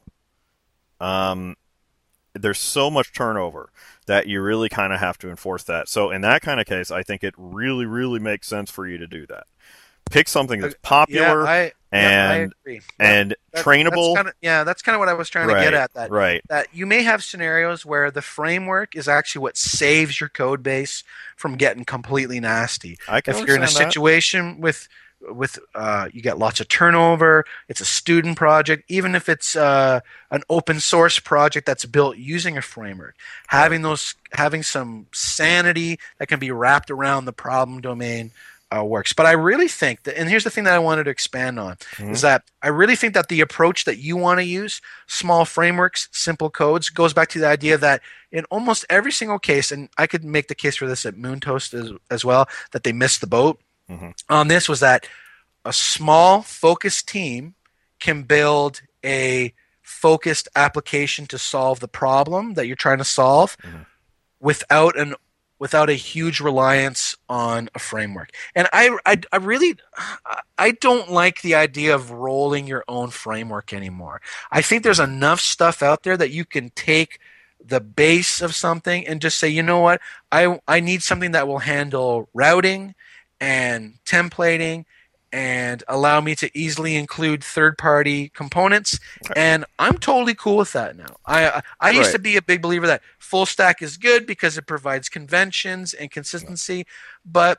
Um, there's so much turnover that you really kind of have to enforce that. So in that kind of case, I think it really, really makes sense for you to do that. Pick something that's popular yeah, I, and yeah, I agree. and that, trainable. That's kinda, yeah, that's kind of what I was trying right, to get at. That right. that you may have scenarios where the framework is actually what saves your code base from getting completely nasty. I can if you're in a understand that. situation with with uh, you get lots of turnover, it's a student project, even if it's uh, an open source project that's built using a framework, having those having some sanity that can be wrapped around the problem domain. Uh, works. But I really think that, and here's the thing that I wanted to expand on, mm-hmm. is that I really think that the approach that you want to use, small frameworks, simple codes, goes back to the idea that in almost every single case, and I could make the case for this at Moontoast as, as well, that they missed the boat mm-hmm. on this, was that a small, focused team can build a focused application to solve the problem that you're trying to solve mm-hmm. without an without a huge reliance on a framework. And I, I, I really, I don't like the idea of rolling your own framework anymore. I think there's enough stuff out there that you can take the base of something and just say, you know what, I, I need something that will handle routing and templating and allow me to easily include third-party components, and I'm totally cool with that now. I I, I used right. to be a big believer that full stack is good because it provides conventions and consistency, but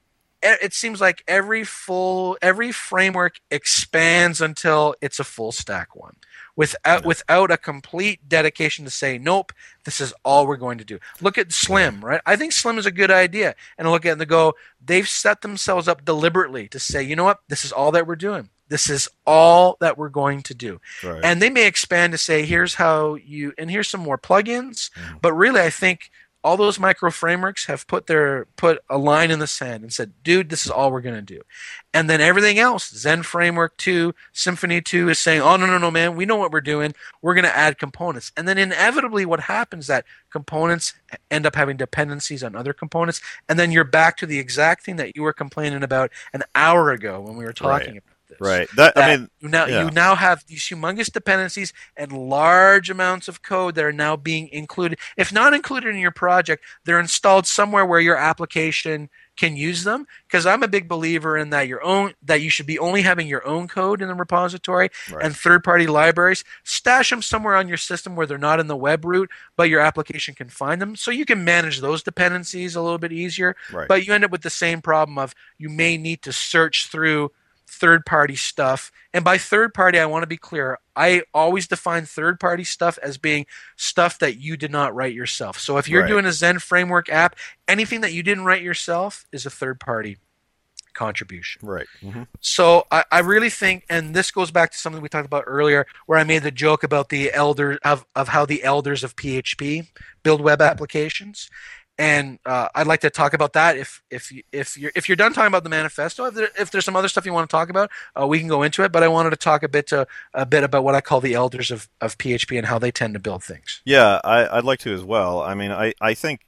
it seems like every full every framework expands until it's a full stack one, without without a complete dedication to say, nope, this is all we're going to do. Look at Slim, right? I think Slim is a good idea, and I look at it and they go, they've set themselves up deliberately to say, you know what, this is all that we're doing. This is all that we're going to do. Right. And they may expand to say, here's how you, and here's some more plugins, mm. but really I think all those micro frameworks have put their put a line in the sand and said, dude, this is all we're going to do. And then everything else, Zen Framework two, Symfony two is saying, oh, no, no, no, man, we know what we're doing. We're going to add components. And then inevitably what happens is that components end up having dependencies on other components. And then you're back to the exact thing that you were complaining about an hour ago when we were talking right. about. Right. That, that I mean, you now yeah. you now have these humongous dependencies and large amounts of code that are now being included. If not included in your project, they're installed somewhere where your application can use them. Because I'm a big believer in that your own that you should be only having your own code in the repository, right. and third-party libraries. Stash them somewhere on your system where they're not in the web root, but your application can find them, so you can manage those dependencies a little bit easier. Right. But you end up with the same problem of you may need to search through third-party stuff. And by third-party, I want to be clear. I always define third-party stuff as being stuff that you did not write yourself. So if you're right. doing a Zen Framework app, anything that you didn't write yourself is a third-party contribution. Right. Mm-hmm. So I, I really think, and this goes back to something we talked about earlier, where I made the joke about the elder of, of how the elders of P H P build web applications. And uh, I'd like to talk about that. If if you, if you're if you're done talking about the manifesto, if, there, if there's some other stuff you want to talk about, uh, we can go into it. But I wanted to talk a bit to, a bit about what I call the elders of, of P H P and how they tend to build things. Yeah, I, I'd like to as well. I mean, I, I think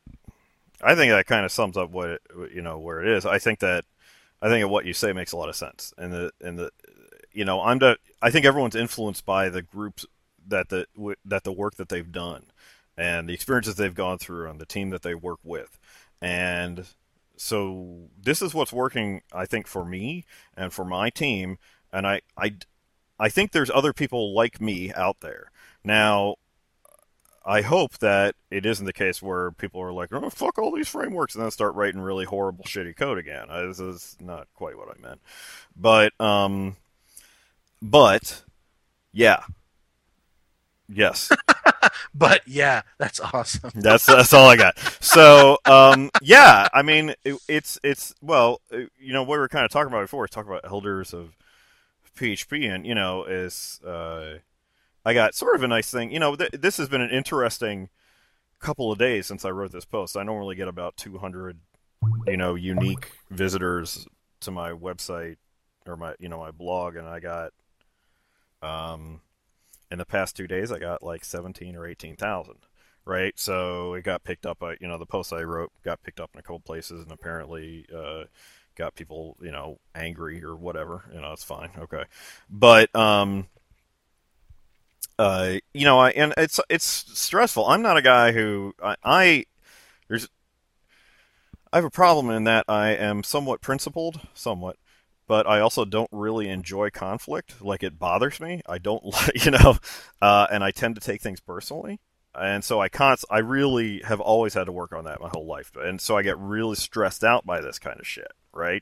I think that kind of sums up what it, you know where it is. I think that I think what you say makes a lot of sense. And the and the you know I'm the, I think everyone's influenced by the groups that the that the work that they've done. And the experiences they've gone through and the team that they work with. And so this is what's working, I think, for me and for my team. And I, I, I think there's other people like me out there. Now, I hope that it isn't the case where people are like, oh, fuck all these frameworks, and then start writing really horrible, shitty code again. This is not quite what I meant. But, um, but, yeah. Yes. But yeah, that's awesome. that's that's all I got. So um, yeah, I mean it, it's it's well, you know what we were kind of talking about before. Talking about elders of P H P, and you know is uh, I got sort of a nice thing. You know, th- this has been an interesting couple of days since I wrote this post. I normally get about two hundred, you know, unique visitors to my website or my you know my blog, and I got um. in the past two days, I got like seventeen or eighteen thousand, right? So it got picked up. You know, the post I wrote got picked up in a couple places, and apparently uh, got people, you know, angry or whatever. You know, it's fine, okay. But um, uh, you know, I and it's it's stressful. I'm not a guy who I, I there's I have a problem in that I am somewhat principled, somewhat. But I also don't really enjoy conflict. Like, it bothers me. I don't like, you know, uh, and I tend to take things personally. And so I const- I really have always had to work on that my whole life. And so I get really stressed out by this kind of shit, right?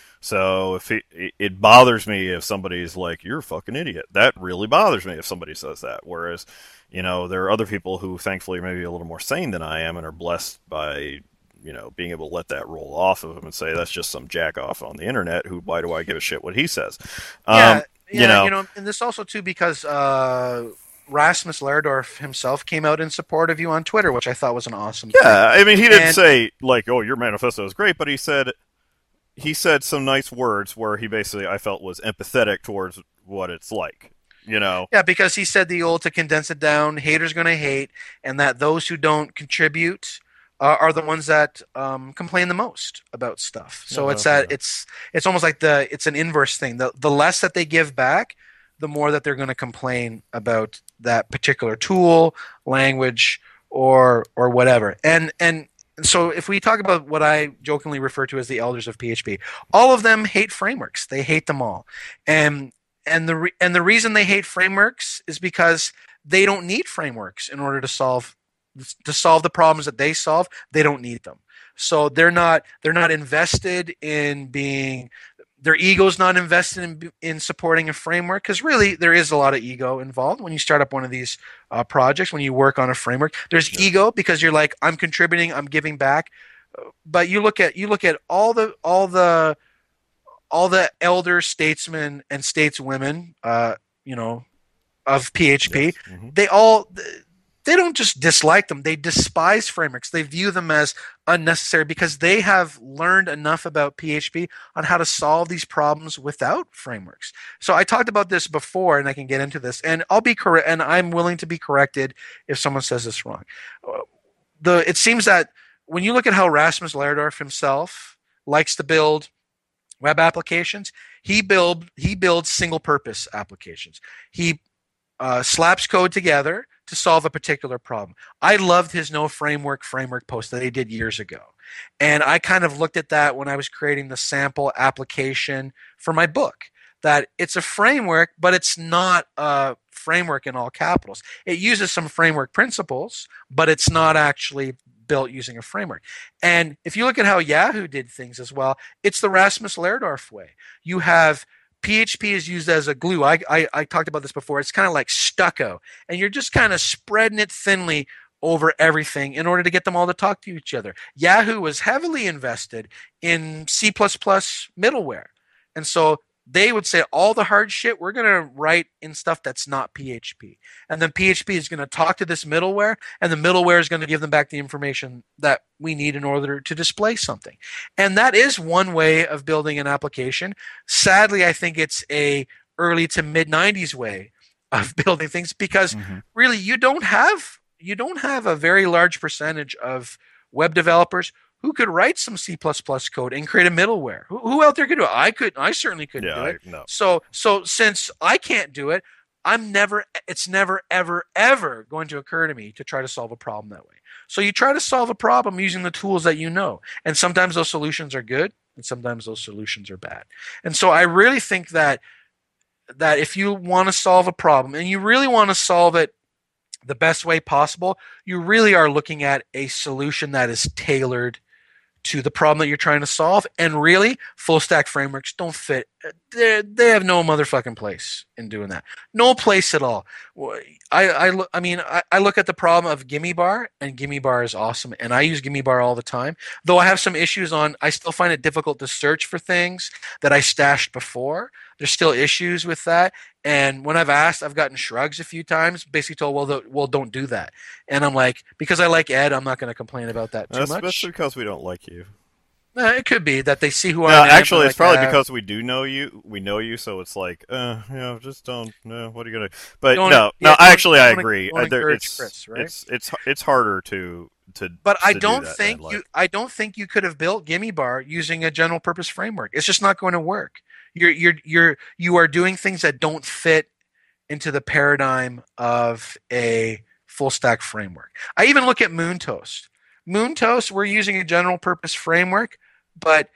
So if it, it bothers me if somebody's like, you're a fucking idiot. That really bothers me if somebody says that. Whereas, you know, there are other people who thankfully are maybe a little more sane than I am and are blessed by, you know, being able to let that roll off of him and say that's just some jack off on the internet. Who? Why do I give a shit what he says? Um, yeah, yeah, you know, you know, and this also too because uh, Rasmus Lerdorf himself came out in support of you on Twitter, which I thought was an awesome. Yeah, thing. I mean, he didn't and, say like, "Oh, your manifesto is great," but he said he said some nice words where he basically I felt was empathetic towards what it's like. You know. Yeah, because he said the old to condense it down, haters gonna hate, and that those who don't contribute Uh, are the ones that um, complain the most about stuff. So yeah, it's that yeah. it's it's almost like the it's an inverse thing. The the less that they give back, the more that they're going to complain about that particular tool, language, or or whatever. And and so if we talk about what I jokingly refer to as the elders of P H P, all of them hate frameworks. They hate them all, and and the re- and the reason they hate frameworks is because they don't need frameworks in order to solve. To solve the problems that they solve, they don't need them. So they're not they're not invested in being their ego's not invested in in supporting a framework because really there is a lot of ego involved when you start up one of these uh, projects. When you work on a framework, there's Sure. ego because you're like I'm contributing, I'm giving back. But you look at you look at all the all the all the elder statesmen and stateswomen, uh, you know, of P H P. Yes. Mm-hmm. They all. they don't just dislike them, they despise frameworks. They view them as unnecessary because they have learned enough about P H P on how to solve these problems without frameworks. So I talked about this before, and I can get into this, and I'll be correct, and I'm willing to be corrected if someone says this wrong. The it seems that when you look at how Rasmus Lerdorf himself likes to build web applications, he build he builds single purpose applications. He uh, slaps code together to solve a particular problem. I loved his no framework framework post that he did years ago. And I kind of looked at that when I was creating the sample application for my book, that it's a framework, but it's not a framework in all capitals. It uses some framework principles, but it's not actually built using a framework. And if you look at how Yahoo did things as well, it's the Rasmus Lerdorf way. You have P H P is used as a glue. I, I, I talked about this before. It's kind of like stucco, and you're just kind of spreading it thinly over everything in order to get them all to talk to each other. Yahoo was heavily invested in C plus plus middleware, and so they would say all the hard shit we're going to write in stuff that's not P H P. And then P H P is going to talk to this middleware, and the middleware is going to give them back the information that we need in order to display something. And that is one way of building an application. Sadly, I think it's a early to mid nineties way of building things, because mm-hmm. really you don't have you don't have a very large percentage of web developers who could write some C plus plus code and create a middleware. Who, who out there could do it? I could. I certainly couldn't yeah, do it. I, no. So, so since I can't do it, I'm never. It's never, ever, ever going to occur to me to try to solve a problem that way. So you try to solve a problem using the tools that you know, and sometimes those solutions are good, and sometimes those solutions are bad. And so I really think that that if you want to solve a problem and you really want to solve it the best way possible, you really are looking at a solution that is tailored to the problem that you're trying to solve. And really, full stack frameworks don't fit. They they have no motherfucking place in doing that. No place at all. I I, I mean, I, I look at the problem of Gimme Bar, and Gimme Bar is awesome, and I use Gimme Bar all the time. Though I have some issues on, I still find it difficult to search for things that I stashed before. There's still issues with that. And when I've asked, I've gotten shrugs a few times, basically told, well, the, well, don't do that. And I'm like, because I like Ed, I'm not going to complain about that too That's much. That's because we don't like you. Uh, it could be that they see who no, I am. Actually, it's like, probably uh, because we do know you. We know you, so it's like, uh, you know, just don't. No, what are you gonna? But Don't- no, yeah, no. don't- Actually, I don't- agree. don't Uh, there- encourage it's, Chris, right? it's it's it's harder to to. But I to do don't that think than, you. like- I don't think you could have built Gimme Bar using a general purpose framework. It's just not going to work. You're you're you're you are doing things that don't fit into the paradigm of a full stack framework. I even look at Moontoast. Moontoast, we're using a general purpose framework, but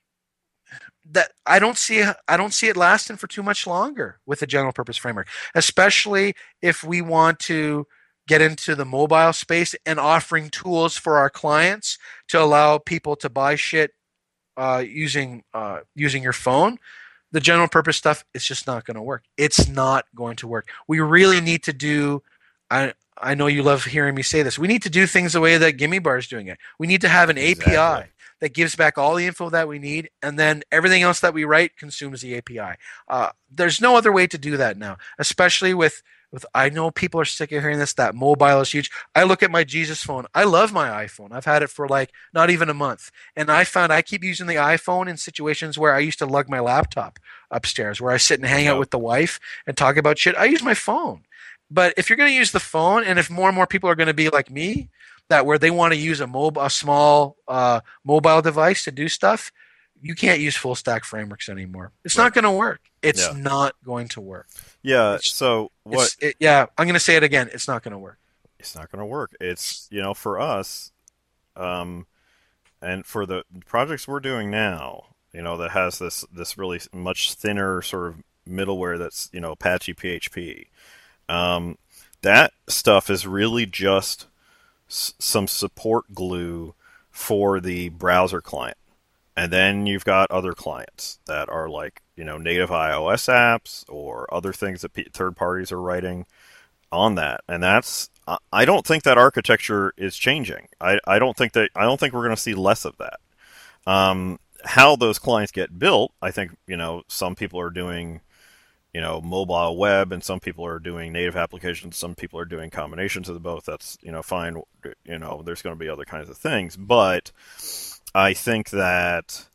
that I don't see I don't see it lasting for too much longer with a general purpose framework, especially if we want to get into the mobile space and offering tools for our clients to allow people to buy shit uh, using uh, using your phone. The general purpose stuff is just not going to work. It's not going to work. We really need to do. I I know you love hearing me say this. We need to do things the way that Gimme Bar is doing it. We need to have an Exactly. A P I that gives back all the info that we need, and then everything else that we write consumes the A P I. Uh, there's no other way to do that now, especially with, with I know people are sick of hearing this, that mobile is huge. I look at my Jesus phone. I love my iPhone. I've had it for like not even a month. And I found I keep using the iPhone in situations where I used to lug my laptop upstairs, where I sit and hang out with the wife and talk about shit. I use my phone. But if you're going to use the phone, and if more and more people are going to be like me, that where they want to use a mobile, a small uh, mobile device to do stuff, you can't use full stack frameworks anymore. It's Right. not going to work. It's Yeah. not going to work. Yeah. It's- So what? It's, it, yeah, I'm going to say it again. It's not going to work. It's not going to work. It's, you know, for us, um, and for the projects we're doing now, you know, that has this this really much thinner sort of middleware that's, you know, Apache P H P. Um, that stuff is really just s- some support glue for the browser client. And then you've got other clients that are like, you know, native iOS apps or other things that p- third parties are writing on that. And that's, I- I don't think that architecture is changing. I, I don't think that, I don't think we're going to see less of that. Um, how those clients get built, I think, you know, some people are doing, you know, mobile web, and some people are doing native applications. Some people are doing combinations of the both. That's, you know, fine. You know, there's going to be other kinds of things, but I think that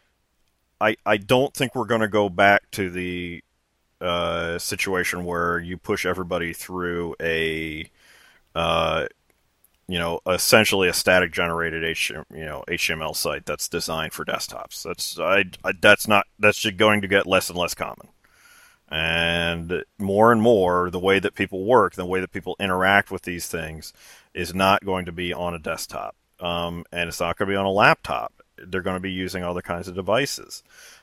I I don't think we're going to go back to the uh, situation where you push everybody through a uh, you know, essentially a static generated H, you know, H T M L site that's designed for desktops. That's I, I that's not that's just going to get less and less common. And more and more, the way that people work, the way that people interact with these things, is not going to be on a desktop, um, and it's not going to be on a laptop. They're going to be using other kinds of devices.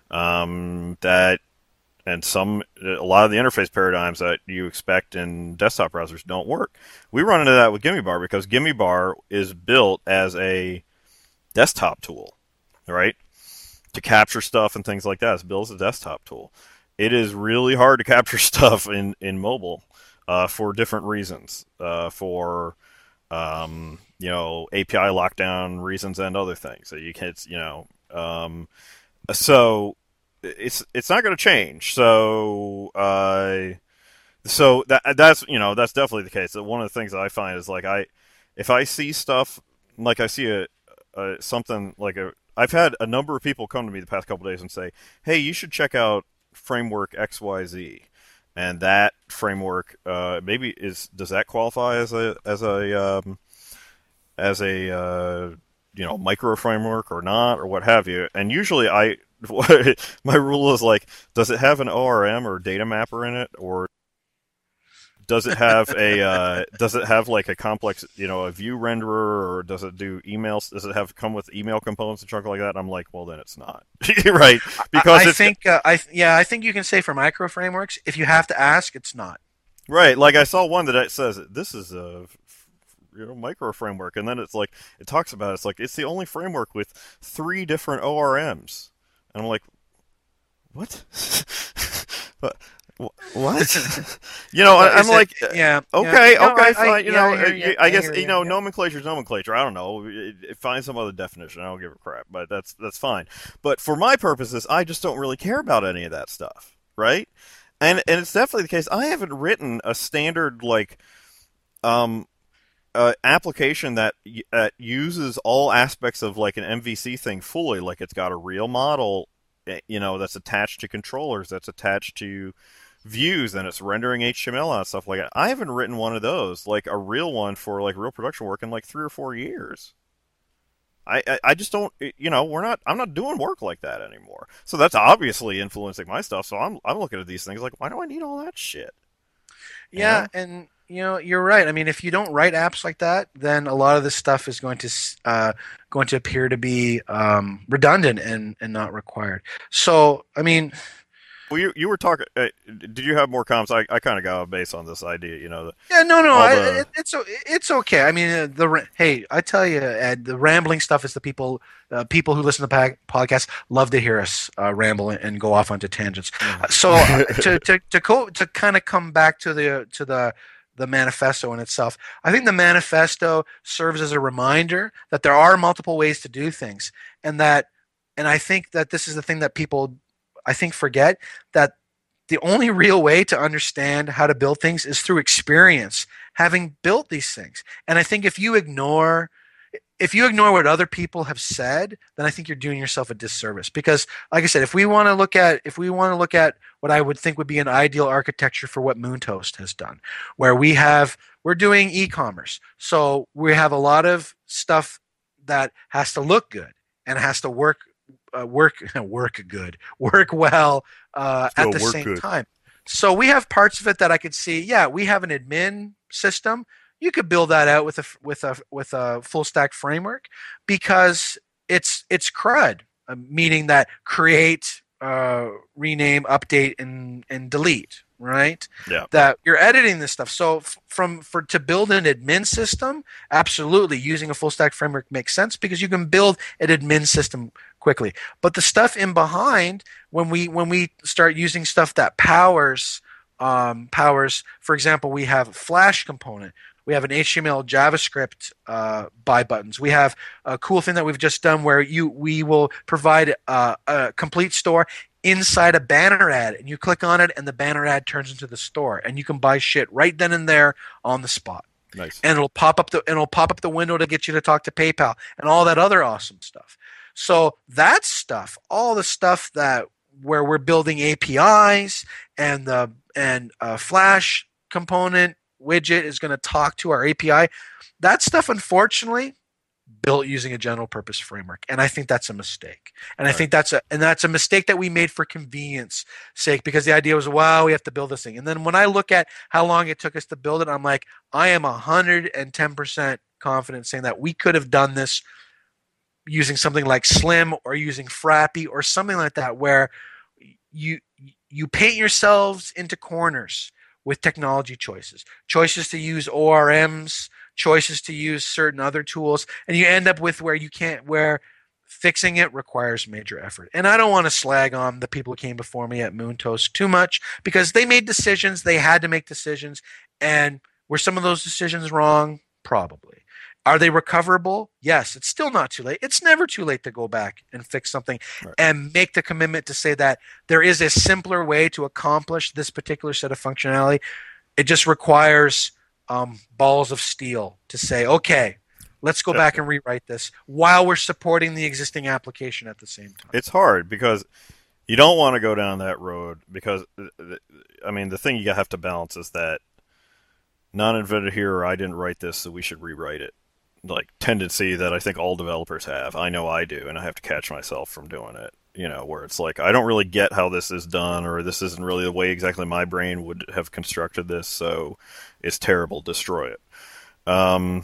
Um, that and some a lot of the interface paradigms that you expect in desktop browsers don't work. We run into that with Gimme Bar because Gimme Bar is built as a desktop tool, right? To capture stuff and things like that. It's built as a desktop tool. It is really hard to capture stuff in, in mobile uh, for different reasons, uh, for um, you know, A P I lockdown reasons and other things. So you can't, you know, um, so it's it's not going to change. So uh, so that that's you know that's definitely the case. One of the things that I find is like I if I see stuff like I see a, a something like a I've had a number of people come to me the past couple of days and say, hey, you should check out framework X Y Z, and that framework uh, maybe is does that qualify as a as a um, as a uh, you know micro framework or not or what have you? And usually I my rule is like, does it have an O R M or data mapper in it, or does it have a uh, does it have like a complex, you know, a view renderer, or does it do emails? Does it have come with email components and junk like that? And I'm like, well, then it's not right because I, I it's, think uh, I yeah I think you can say for micro frameworks, if you have to ask, it's not right. Like I saw one that says this is a you know micro framework, and then it's like it talks about it, it's like it's the only framework with three different O R Ms, and I'm like, what? But what? You know, I, I'm it, like, yeah, okay, yeah. No, okay, I, fine. I, you yeah, know, I, hear I, you. I I guess hear you you. know, Yeah. nomenclature's nomenclature. I don't know. It, it, find some other definition. I don't give a crap. But that's that's fine. But for my purposes, I just don't really care about any of that stuff, right? And and it's definitely the case. I haven't written a standard like um uh, application that uh, uses all aspects of like an M V C thing fully. Like it's got a real model, you know, that's attached to controllers, that's attached to views, and it's rendering H T M L and stuff like that. I haven't written one of those, like a real one for like real production work, in like three or four years. I, I, I just don't, you know, we're not, I'm not doing work like that anymore. So that's obviously influencing my stuff. So I'm, I'm looking at these things like, why do I need all that shit? You Yeah, know? and you know you're right. I mean, if you don't write apps like that, then a lot of this stuff is going to uh, going to appear to be um, redundant and, and not required. So, I mean, Well, you you were talking. Uh, did you have more comments? I, I kind of got a base on this idea. You know, the, yeah, no, no, all I, the it, it's o- it's okay. I mean, uh, the ra- hey, I tell you, Ed, the rambling stuff is the people uh, people who listen to the podcast love to hear us uh, ramble and go off onto tangents. Uh, So uh, to to to co- to kind of come back to the to the the manifesto in itself, I think the manifesto serves as a reminder that there are multiple ways to do things, and that, and I think that this is the thing that people, I think, forget, that the only real way to understand how to build things is through experience, having built these things. And I think if you ignore if you ignore what other people have said, then I think you're doing yourself a disservice. Because, like I said, if we want to look at if we want to look at what I would think would be an ideal architecture for what Moontoast has done, where we have we're doing e-commerce, so we have a lot of stuff that has to look good and has to work uh, work work good, work well uh, at Still the work same good. time. So we have parts of it that I could see. Yeah, we have an admin system. You could build that out with a with a with a full stack framework, because it's it's CRUD, uh, meaning that create, uh, rename, update, and and delete. Right? Yeah. That you're editing this stuff. So f- from for to build an admin system, absolutely using a full stack framework makes sense, because you can build an admin system quickly. But the stuff in behind, when we when we start using stuff that powers um, powers, for example, we have a Flash component. We have an H T M L, JavaScript uh, buy buttons. We have a cool thing that we've just done where you we will provide uh, a complete store inside a banner ad, and you click on it and the banner ad turns into the store, and you can buy shit right then and there on the spot. Nice. And it'll pop up the and it'll pop up the window to get you to talk to PayPal and all that other awesome stuff. So that stuff, all the stuff that where we're building A P Is and the and a Flash component widget is going to talk to our A P I. That stuff, unfortunately, built using a general purpose framework, and I think that's a mistake. And I Right. think that's a and that's a mistake that we made for convenience sake, because the idea was, wow, we have to build this thing. And then when I look at how long it took us to build it, I'm like, I am one hundred ten percent confident saying that we could have done this using something like Slim or using Frappy or something like that, where you you paint yourselves into corners with technology choices, choices to use O R Ms, choices to use certain other tools, and you end up with where you can't, where fixing it requires major effort. And I don't want to slag on the people who came before me at Moontoast too much, because they made decisions, they had to make decisions, and were some of those decisions wrong? Probably. Are they recoverable? Yes. It's still not too late. It's never too late to go back and fix something Right. and make the commitment to say that there is a simpler way to accomplish this particular set of functionality. It just requires um, balls of steel to say, okay, let's go back and rewrite this while we're supporting the existing application at the same time. It's hard because you don't want to go down that road, because, I mean, the thing you have to balance is that non-invented here, or I didn't write this, so we should rewrite it. Like, tendency that I think all developers have. I know I do, and I have to catch myself from doing it. You know, where it's like, I don't really get how this is done, or this isn't really the way exactly my brain would have constructed this, so it's terrible, destroy it. Um,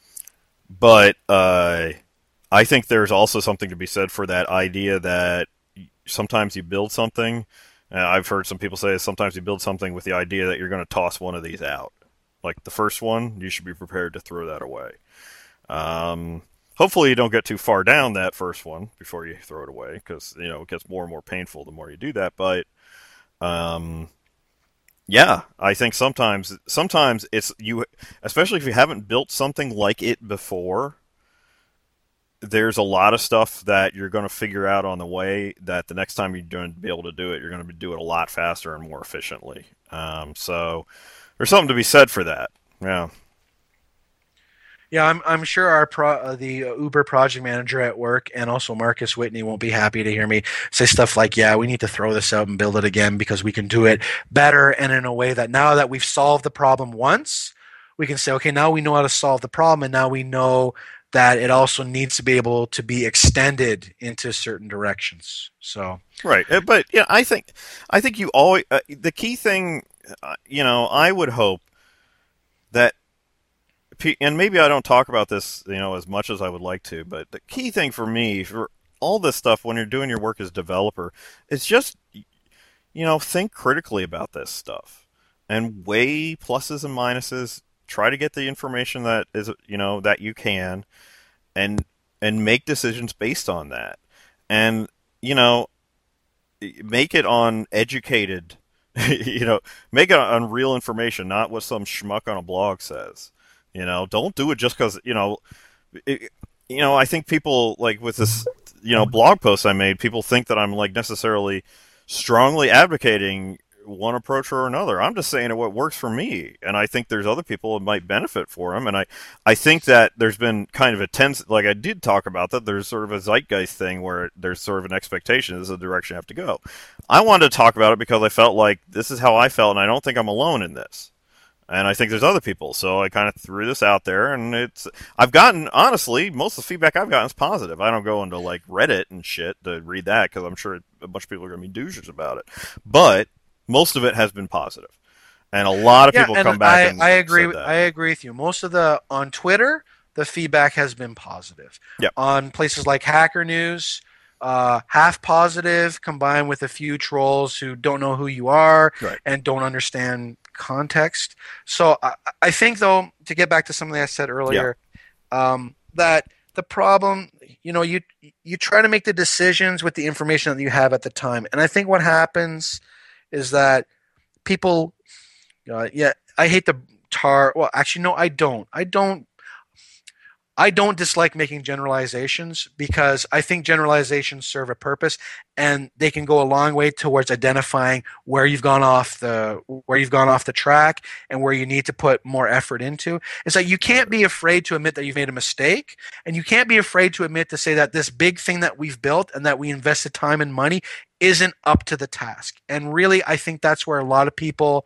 but uh, I think there's also something to be said for that idea that sometimes you build something, and I've heard some people say sometimes you build something with the idea that you're going to toss one of these out. Like the first one, you should be prepared to throw that away. Um, hopefully you don't get too far down that first one before you throw it away, because, you know, it gets more and more painful the more you do that. But um, yeah, I think sometimes sometimes it's you, especially if you haven't built something like it before. There's a lot of stuff that you're going to figure out on the way that the next time you're going to be able to do it, you're going to do it a lot faster and more efficiently. Um, so there's something to be said for that. Yeah. Yeah, I'm I'm sure our pro, uh, the uh, Uber project manager at work, and also Marcus Whitney, won't be happy to hear me say stuff like, "Yeah, we need to throw this out and build it again because we can do it better and in a way that now that we've solved the problem once, we can say, okay, now we know how to solve the problem, and now we know that it also needs to be able to be extended into certain directions." So Right, uh, but yeah, I think I think you always uh, the key thing, uh, you know, I would hope that, pe- and maybe I don't talk about this, you know, as much as I would like to, but the key thing for me for all this stuff when you're doing your work as a developer is just, you know, think critically about this stuff and weigh pluses and minuses. Try to get the information that is, you know, that you can, and and make decisions based on that, and you know, make it on educated, you know, make it on real information, not what some schmuck on a blog says. You know, don't do it just because, you know, it, you know, I think people, like with this, you know, blog post I made, people think that I'm like necessarily strongly advocating one approach or another. I'm just saying what works for me, and I think there's other people that might benefit for them. And I, I think that there's been kind of a tense, like I did talk about that. There's sort of a zeitgeist thing where there's sort of an expectation this is the direction you have to go. I wanted to talk about it because I felt like this is how I felt, and I don't think I'm alone in this. And I think there's other people, so I kind of threw this out there, and it's. I've gotten, honestly, most of the feedback I've gotten is positive. I don't go into like Reddit and shit to read that because I'm sure a bunch of people are going to be douches about it, but most of it has been positive, and a lot of yeah, people and come back I and I agree said that. I agree with you. Most of the on Twitter, the feedback has been positive. Yep. On places like Hacker News, uh, half positive combined with a few trolls who don't know who you are Right. and don't understand context. So I, I think, though, to get back to something I said earlier, um, that the problem, you know, you you try to make the decisions with the information that you have at the time, and I think what happens is that people, uh, yeah, I hate the tar. Well, actually, no, I don't. I don't. I don't dislike making generalizations because I think generalizations serve a purpose and they can go a long way towards identifying where you've gone off the where you've gone off the track and where you need to put more effort into. It's like you can't be afraid to admit that you've made a mistake, and you can't be afraid to admit to say that this big thing that we've built and that we invested time and money isn't up to the task. And really, I think that's where a lot of people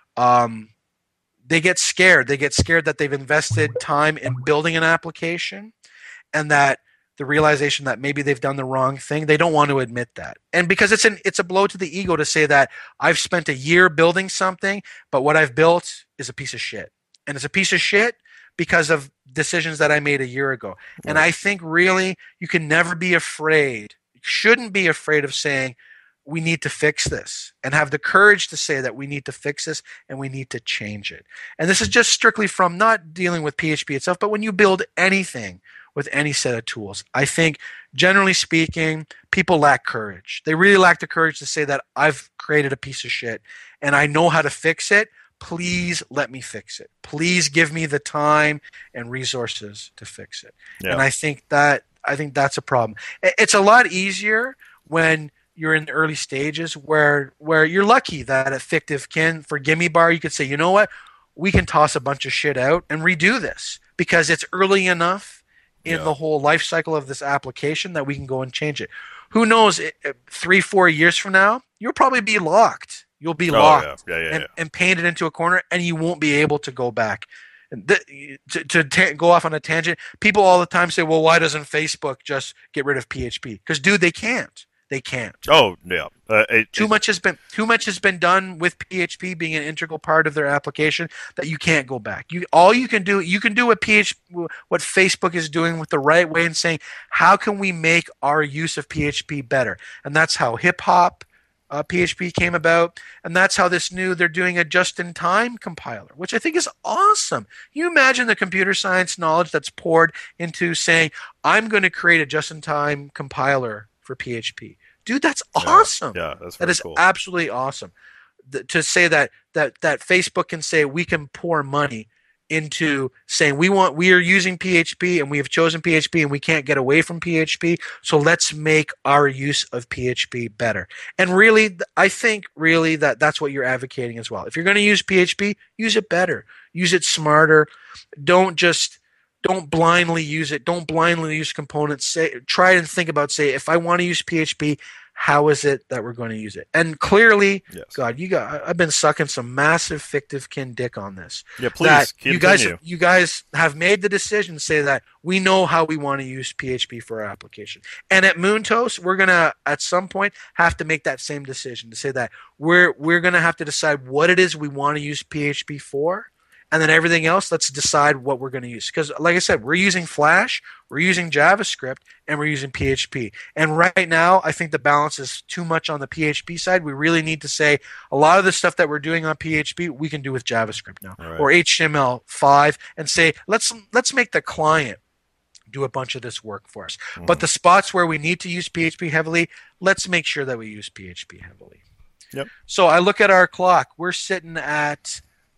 um, they get scared. They get scared that they've invested time in building an application and that the realization that maybe they've done the wrong thing, they don't want to admit that. And because it's an it's a blow to the ego to say that I've spent a year building something, but what I've built is a piece of shit. And it's a piece of shit because of decisions that I made a year ago. And I think really you can never be afraid, shouldn't be afraid of saying, we need to fix this, and have the courage to say that we need to fix this and we need to change it. And this is just strictly from not dealing with P H P itself, but when you build anything with any set of tools. I think, generally speaking, people lack courage. They really lack the courage to say that I've created a piece of shit and I know how to fix it. Please let me fix it. Please give me the time and resources to fix it. Yeah. And I think that I think that's a problem. It's a lot easier when you're in the early stages where where you're lucky that at Fictive Kin for Gimme Bar you could say, you know what, we can toss a bunch of shit out and redo this because it's early enough in yeah. the whole life cycle of this application that we can go and change it. Who knows, three, four years from now, you'll probably be locked. You'll be oh, locked yeah. Yeah, yeah, and, yeah. and painted into a corner, and you won't be able to go back. And th- to to ta- go off on a tangent, people all the time say, well, why doesn't Facebook just get rid of P H P? Because, dude, they can't. They can't. Oh yeah. Uh, it, too it, much has been too much has been done with P H P being an integral part of their application that you can't go back. You all you can do you can do what P H P what Facebook is doing with the right way and saying how can we make our use of P H P better, and that's how hip hop uh, P H P came about, and that's how this new they're doing a just-in-time compiler, which I think is awesome. You imagine the computer science knowledge that's poured into saying I'm going to create a just-in-time compiler for P H P. Dude, that's awesome. Yeah, yeah that's that is cool. absolutely awesome. The, to say that that that Facebook can say we can pour money into saying we want we are using P H P and we have chosen P H P and we can't get away from P H P, so let's make our use of P H P better. And really, I think really that that's what you're advocating as well. If you're going to use P H P, use it better, use it smarter. Don't just Don't blindly use it. Don't blindly use components. Say, try and think about, say, if I want to use P H P, how is it that we're going to use it? And clearly, yes. God, you got. I've been sucking some massive Fictive Kin dick on this. Yeah, please. That continue. you guys, you guys have made the decision to say that we know how we want to use P H P for our application. And at Moontoast, we're gonna at some point have to make that same decision to say that we're we're gonna have to decide what it is we want to use P H P for. And then everything else, let's decide what we're going to use. Because, like I said, we're using Flash, we're using JavaScript, and we're using P H P. And right now, I think the balance is too much on the P H P side. We really need to say a lot of the stuff that we're doing on P H P, we can do with JavaScript now, right. or H T M L five, and say let's let's make the client do a bunch of this work for us. Mm-hmm. But the spots where we need to use P H P heavily, let's make sure that we use P H P heavily. Yep. So I look at our clock. We're sitting at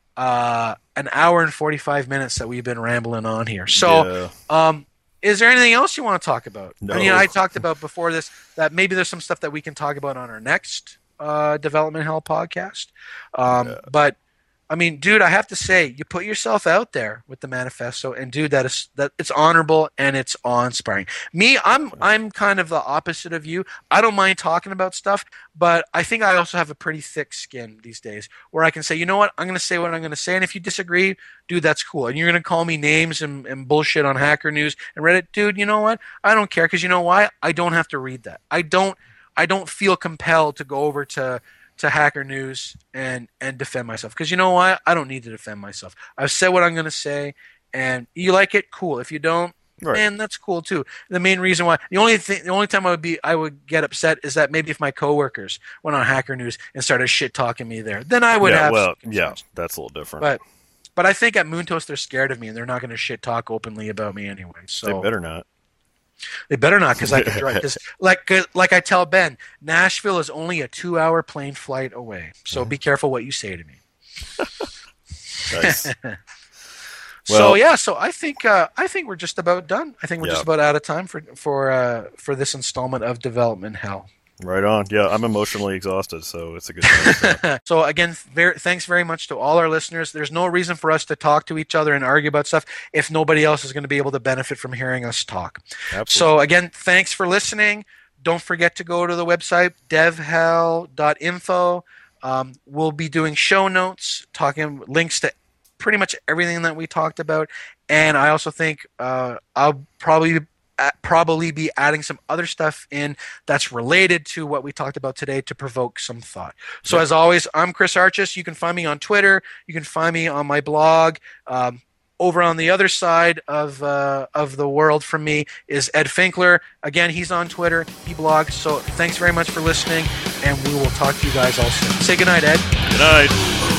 Uh, an hour and forty-five minutes that we've been rambling on here. So, yeah. um, is there anything else you want to talk about? No. I mean, I talked about before this that maybe there's some stuff that we can talk about on our next uh, Development Hell podcast. Um, yeah. But I mean, dude, I have to say, you put yourself out there with the manifesto, and dude, that is that it's honorable and it's awe-inspiring. Me, I'm I'm kind of the opposite of you. I don't mind talking about stuff, but I think I also have a pretty thick skin these days, where I can say, you know what, I'm going to say what I'm going to say, and if you disagree, dude, that's cool. And you're going to call me names and, and bullshit on Hacker News and Reddit, dude. You know what? I don't care, because you know why? I don't have to read that. I don't. I don't feel compelled to go over to. to Hacker News and and defend myself, because you know why? I don't need to defend myself. I've said what I'm going to say, and you like it, cool. If you don't, right. man, that's cool too. The main reason why the only thing the only time I would be I would get upset is that maybe if my coworkers went on Hacker News and started shit talking me there, then I would yeah, have well yeah that's a little different. But but I think at Moontoast they're scared of me and they're not going to shit talk openly about me anyway. So they better not. They better not, because I could drive. Because like like I tell Ben, Nashville is only a two-hour plane flight away. So mm-hmm. be careful what you say to me. Nice. so Well- yeah, so I think uh, I think we're just about done. I think we're Yeah. just about out of time for for uh, for this installment of Development Hell. Right on. Yeah, I'm emotionally exhausted, so it's a good time. So again, very, thanks very much to all our listeners. There's no reason for us to talk to each other and argue about stuff if nobody else is going to be able to benefit from hearing us talk. Absolutely. So again, thanks for listening. Don't forget to go to the website devhell dot info. Um, we'll be doing show notes, talking links to pretty much everything that we talked about, and I also think uh, I'll probably probably be adding some other stuff in that's related to what we talked about today to provoke some thought. So Yeah. as always, I'm Chris Archis. You can find me on Twitter. You can find me on my blog. Um, over on the other side of uh, of the world from me is Ed Finkler. Again, he's on Twitter. He blogs. So thanks very much for listening, and we will talk to you guys all soon. Say goodnight, Ed. Good night.